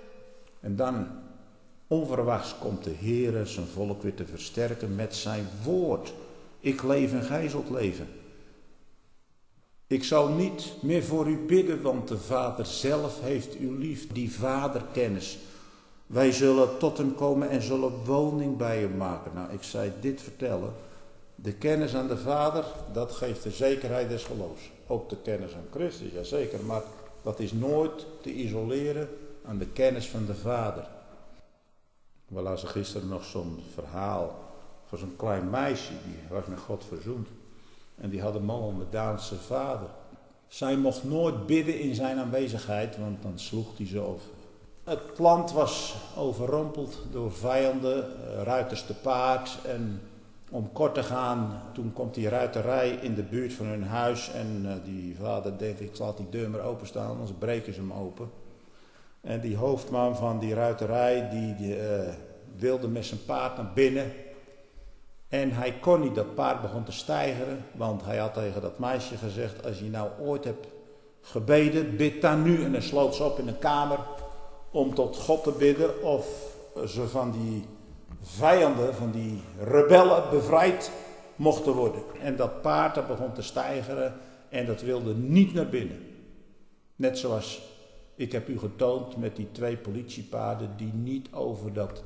En dan onverwachts komt de Heer zijn volk weer te versterken met zijn woord. Ik leef en gij zult leven. Ik zal niet meer voor u bidden, want de Vader zelf heeft u lief. Die vaderkennis. Wij zullen tot hem komen en zullen woning bij hem maken. Nou, ik zei dit vertellen. De kennis aan de Vader, dat geeft de zekerheid des geloofs. Ook de kennis aan Christus, jazeker. Maar dat is nooit te isoleren aan de kennis van de Vader. We lazen gisteren nog zo'n verhaal van zo'n klein meisje. Die was met God verzoend. En die had een Mohammedaanse vader. Zij mocht nooit bidden in zijn aanwezigheid, want dan sloeg hij ze over. Het land was overrompeld door vijanden, ruiters te paard. En om kort te gaan, toen komt die ruiterij in de buurt van hun huis. En uh, die vader denkt, ik laat die deur maar openstaan, anders breken ze hem open. En die hoofdman van die ruiterij, die, die uh, wilde met zijn paard naar binnen. En hij kon niet, dat paard begon te steigeren, want hij had tegen dat meisje gezegd, als je nou ooit hebt gebeden, bid dan nu. En hij sloot ze op in een kamer om tot God te bidden of ze van die vijanden, van die rebellen bevrijd mochten worden. En dat paard dat begon te steigeren en dat wilde niet naar binnen. Net zoals ik heb u getoond met die twee politiepaarden die niet over dat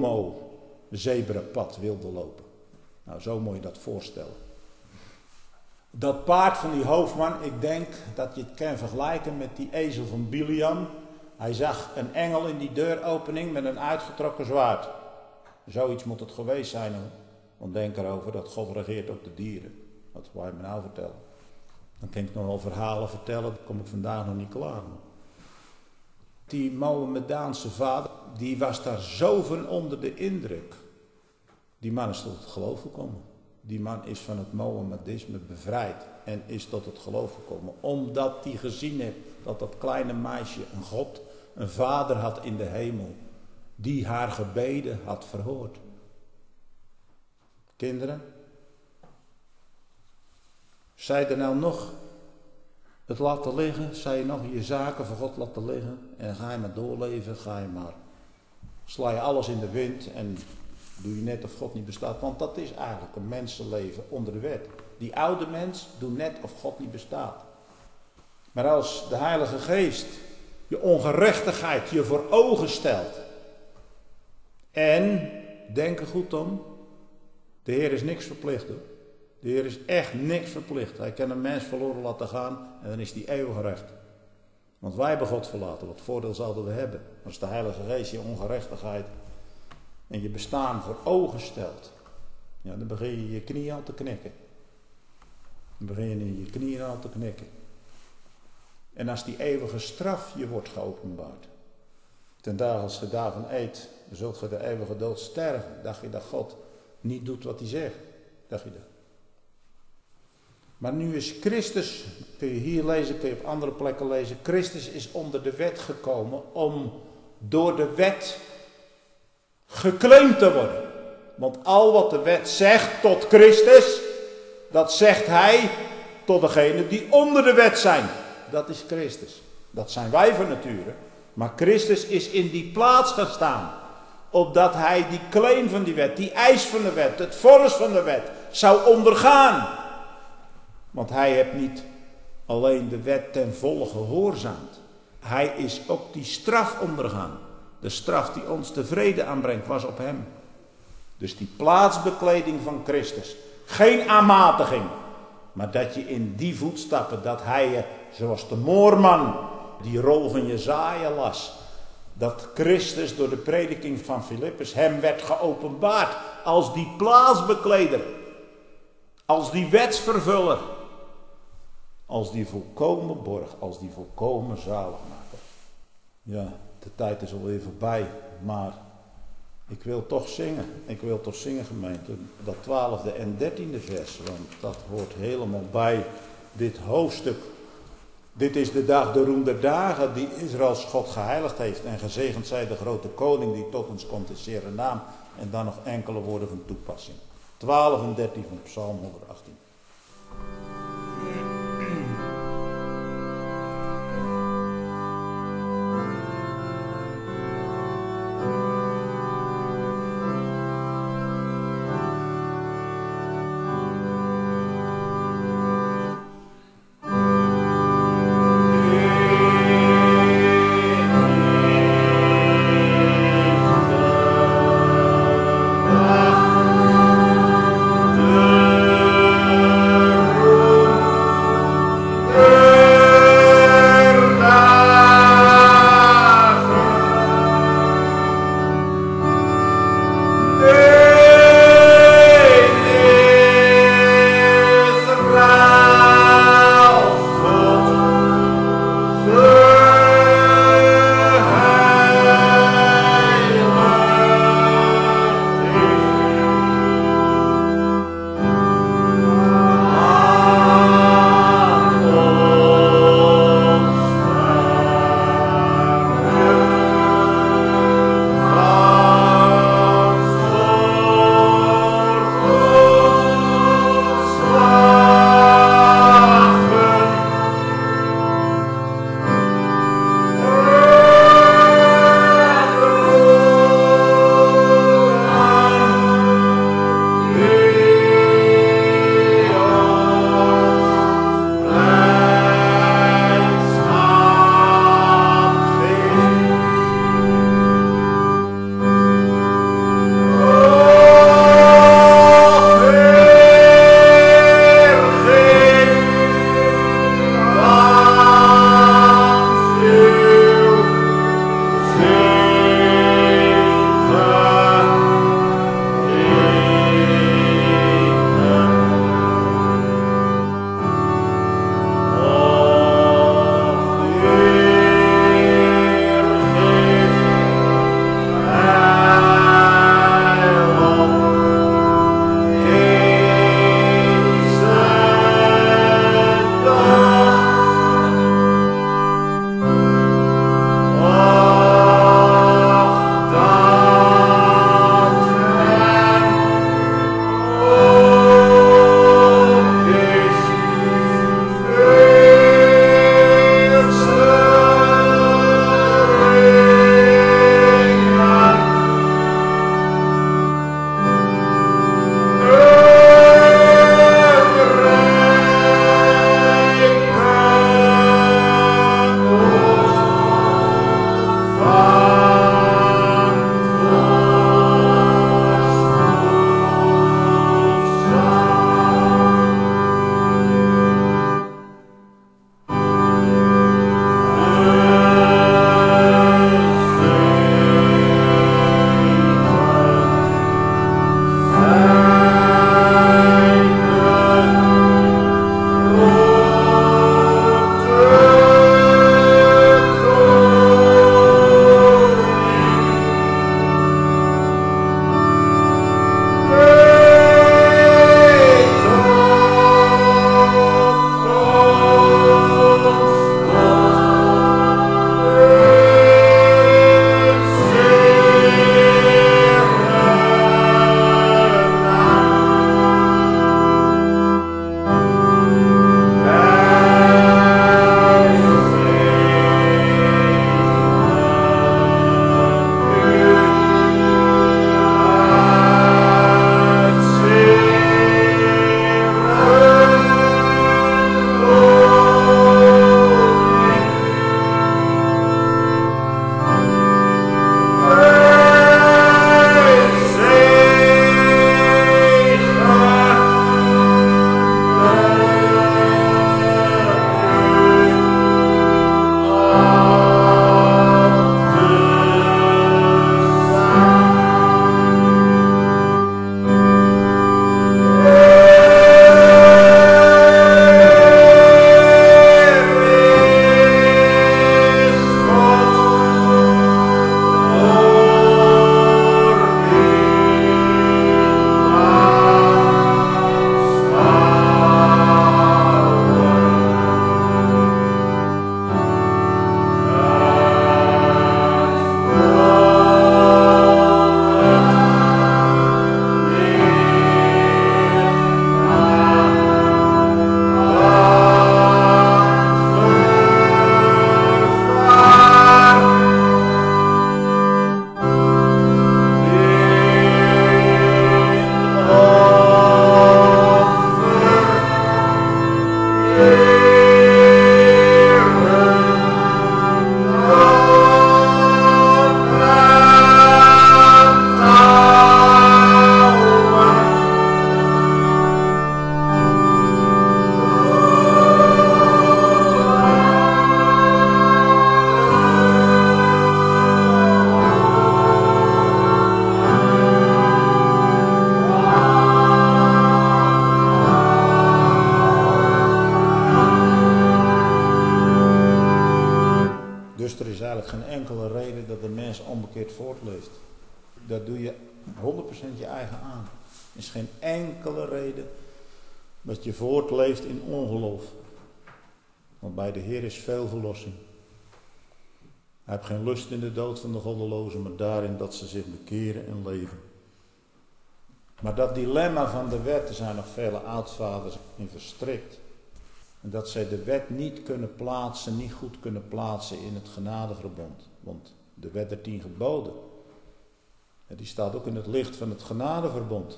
homo-zebrapad wilden lopen. Nou, zo moet je dat voorstellen. Dat paard van die hoofdman, ik denk dat je het kan vergelijken met die ezel van Biliam. Hij zag een engel in die deuropening met een uitgetrokken zwaard. Zoiets moet het geweest zijn hoor. Want denk erover dat God regeert op de dieren. Wat wil je me nou vertellen? Dan kan ik nog wel verhalen vertellen, daar kom ik vandaag nog niet klaar mee. Die Mohammedaanse vader, die was daar zo van onder de indruk. Die man is tot het geloof gekomen. Die man is van het Mohammedisme bevrijd en is tot het geloof gekomen. Omdat hij gezien heeft dat dat kleine meisje een God, een vader had in de hemel. Die haar gebeden had verhoord. Kinderen, zij er nou nog het laten liggen, zij je nog je zaken voor God laten liggen en ga je maar doorleven, ga je maar, sla je alles in de wind en doe je net of God niet bestaat, want dat is eigenlijk een mensenleven onder de wet. Die oude mens doet net of God niet bestaat. Maar als de Heilige Geest je ongerechtigheid je voor ogen stelt en denk er goed om, de Heer is niks verplicht hoor. De Heer is echt niks verplicht. Hij kan een mens verloren laten gaan en dan is die eeuwig recht. Want wij hebben God verlaten. Wat voordeel zouden we hebben? Als de Heilige Geest je ongerechtigheid en je bestaan voor ogen stelt. Ja, dan begin je je knieën al te knikken. Dan begin je in je knieën al te knikken. En als die eeuwige straf je wordt geopenbaard. Ten dagen als je daarvan eet, zult je de eeuwige dood sterven. Dacht je dat God niet doet wat hij zegt? Dacht je dat? Maar nu is Christus, kun je hier lezen, kun je op andere plekken lezen. Christus is onder de wet gekomen om door de wet geclaimd te worden. Want al wat de wet zegt tot Christus, dat zegt hij tot degenen die onder de wet zijn. Dat is Christus. Dat zijn wij van nature. Maar Christus is in die plaats gaan staan. Opdat hij die claim van die wet, die eis van de wet, het vonnis van de wet, zou ondergaan. Want hij heeft niet alleen de wet ten volle gehoorzaamd. Hij is ook die straf ondergaan. De straf die ons de vrede aanbrengt was op hem. Dus die plaatsbekleding van Christus. Geen aanmatiging. Maar dat je in die voetstappen, dat hij je, zoals de moorman, die rol van Jesaja las. Dat Christus door de prediking van Filippus hem werd geopenbaard als die plaatsbekleder. Als die wetsvervuller. Als die volkomen borg, als die volkomen zaligmaker. Ja, de tijd is alweer voorbij, maar ik wil toch zingen. Ik wil toch zingen, gemeente, dat twaalfde en dertiende vers, want dat hoort helemaal bij dit hoofdstuk. Dit is de dag, de roem der dagen, die Israëls God geheiligd heeft. En gezegend zij de grote koning die tot ons komt in zere naam. En dan nog enkele woorden van toepassing. twaalf en dertien van Psalm honderdachttien. Thank eigenlijk geen enkele reden dat de mens onbekeerd voortleeft. Dat doe je honderd procent je eigen aan. Er is geen enkele reden dat je voortleeft in ongeloof. Want bij de Heer is veel verlossing. Hij heeft geen lust in de dood van de goddelozen, maar daarin dat ze zich bekeren en leven. Maar dat dilemma van de wet, er zijn nog vele oudvaders in verstrikt. En dat zij de wet niet kunnen plaatsen, niet goed kunnen plaatsen in het genadeverbond. Want de wet der tien geboden, die staat ook in het licht van het genadeverbond.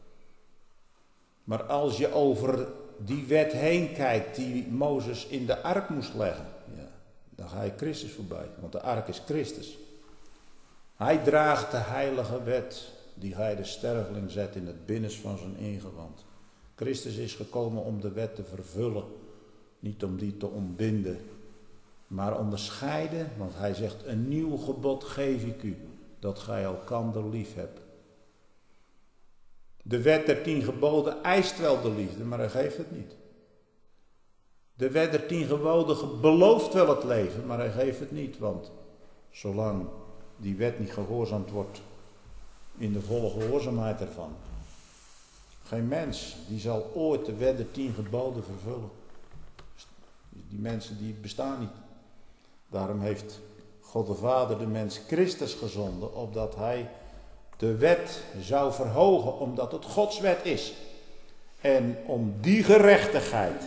Maar als je over die wet heen kijkt die Mozes in de ark moest leggen, ja, dan ga je Christus voorbij, want de ark is Christus. Hij draagt de heilige wet die hij de sterveling zet in het binnenst van zijn ingewand. Christus is gekomen om de wet te vervullen, niet om die te ontbinden, maar onderscheiden, want hij zegt: een nieuw gebod geef ik u, dat gij elkander lief hebt. De wet der tien geboden eist wel de liefde, maar hij geeft het niet. De wet der tien geboden belooft wel het leven, maar hij geeft het niet, want zolang die wet niet gehoorzaamd wordt in de volle gehoorzaamheid ervan, geen mens die zal ooit de wet der tien geboden vervullen. Die mensen die bestaan niet. Daarom heeft God de Vader de mens Christus gezonden, opdat hij de wet zou verhogen, omdat het Gods wet is. En om die gerechtigheid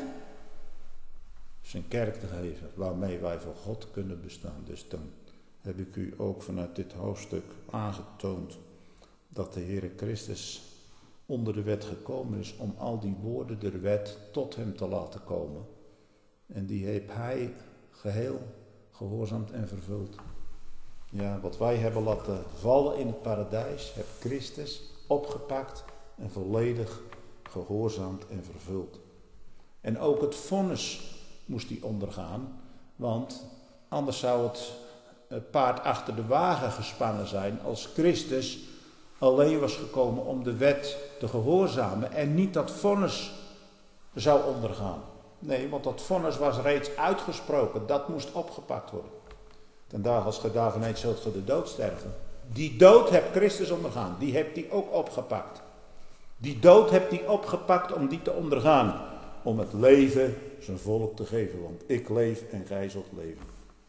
zijn kerk te geven, waarmee wij voor God kunnen bestaan. Dus dan heb ik u ook vanuit dit hoofdstuk aangetoond dat de Heere Christus onder de wet gekomen is om al die woorden der wet tot hem te laten komen. En die heeft hij geheel gehoorzaamd en vervuld. Ja, wat wij hebben laten vallen in het paradijs, heeft Christus opgepakt en volledig gehoorzaamd en vervuld. En ook het vonnis moest hij ondergaan, want anders zou het paard achter de wagen gespannen zijn als Christus alleen was gekomen om de wet te gehoorzamen en niet dat vonnis zou ondergaan. Nee, want dat vonnis was reeds uitgesproken, dat moest opgepakt worden. Ten dagen als ge daarvan eet, zult ge de dood sterven. Die dood heeft Christus ondergaan, die heeft hij ook opgepakt. Die dood heeft hij opgepakt om die te ondergaan, om het leven zijn volk te geven, want ik leef en gij zult leven.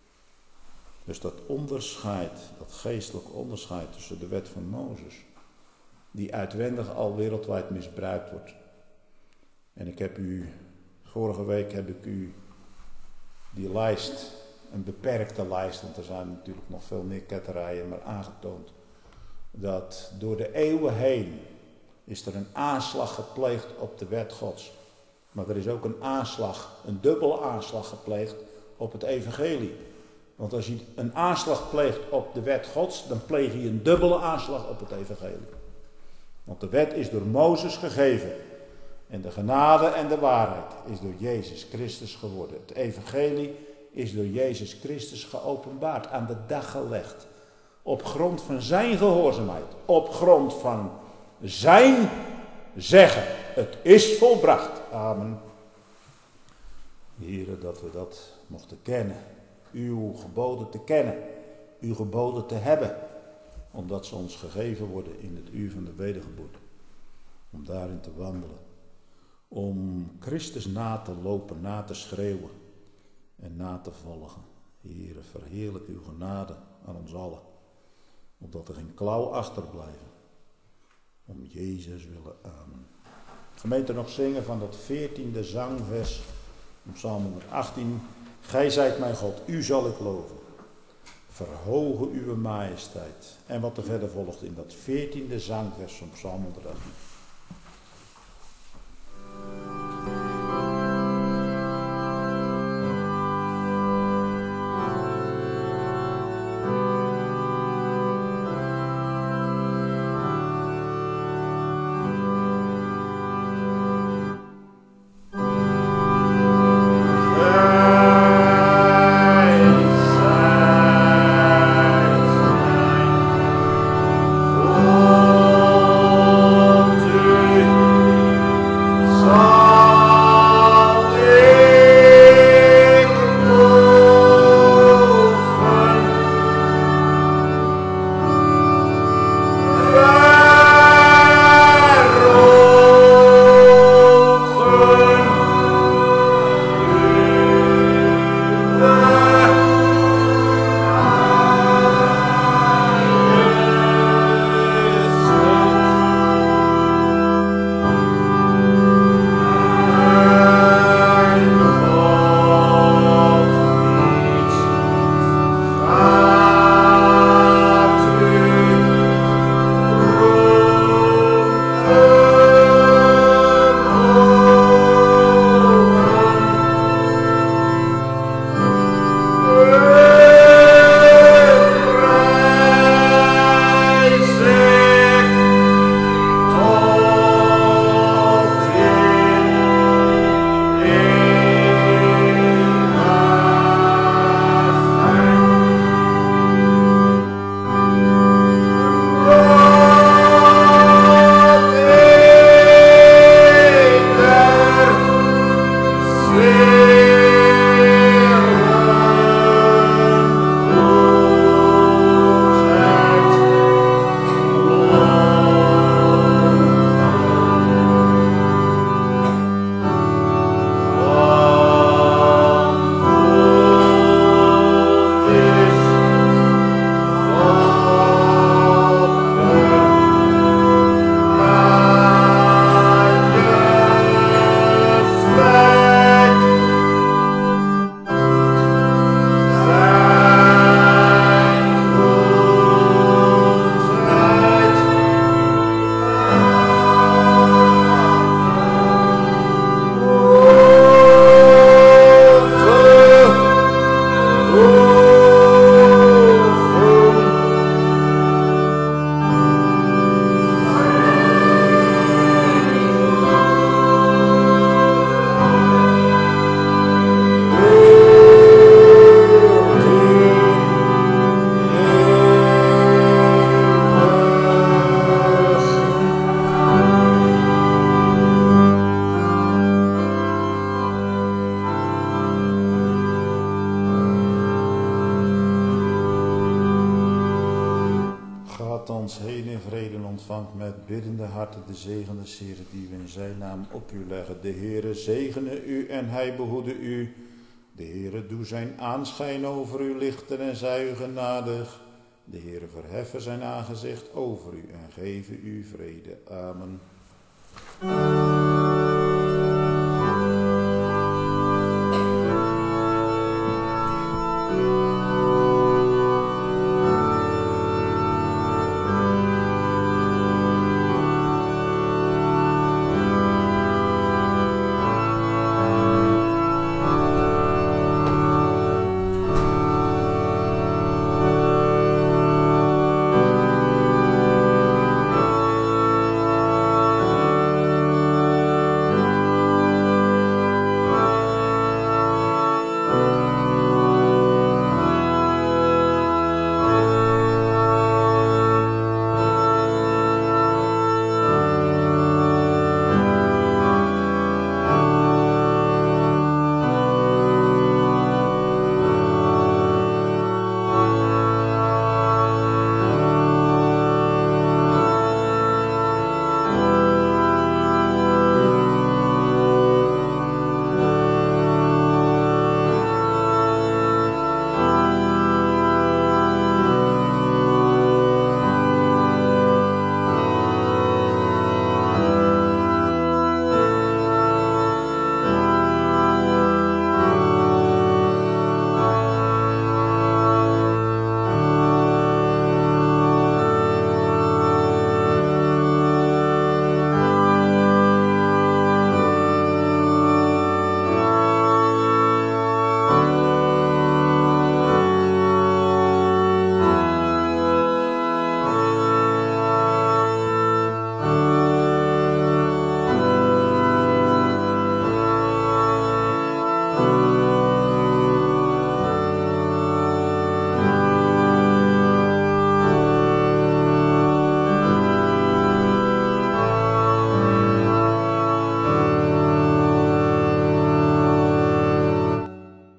Dus dat onderscheid, dat geestelijk onderscheid tussen de wet van Mozes, die uitwendig al wereldwijd misbruikt wordt. En ik heb u, vorige week heb ik u die lijst, een beperkte lijst, want er zijn natuurlijk nog veel meer ketterijen, maar aangetoond dat door de eeuwen heen is er een aanslag gepleegd op de wet Gods. Maar er is ook een aanslag, een dubbele aanslag gepleegd op het evangelie. Want als je een aanslag pleegt op de wet Gods, dan pleeg je een dubbele aanslag op het evangelie. Want de wet is door Mozes gegeven. En de genade en de waarheid is door Jezus Christus geworden. Het evangelie is door Jezus Christus geopenbaard, aan de dag gelegd. Op grond van zijn gehoorzaamheid. Op grond van zijn zeggen. Het is volbracht. Amen. Here, dat we dat mochten kennen. Uw geboden te kennen. Uw geboden te hebben. Omdat ze ons gegeven worden in het uur van de wedergeboorte. Om daarin te wandelen. Om Christus na te lopen, na te schreeuwen. En na te volgen. Heere, verheerlijk uw genade aan ons allen. Opdat er geen klauw achterblijven. Om Jezus willen. Amen. Gemeente, nog zingen van dat veertiende zangvers. Om Psalm honderdachttien. Gij zijt mijn God, u zal ik loven. Verhogen uw majesteit. En wat er verder volgt in dat veertiende zangvers van Psalm honderdachttien. Oh ontvangt met biddende harten de zegen des Heeren die we in zijn naam op u leggen. De Heere zegene u en hij behoede u. De Heere doe zijn aanschijn over u lichten en zij u genadig. De Heere verheffen zijn aangezicht over u en geven u vrede. Amen.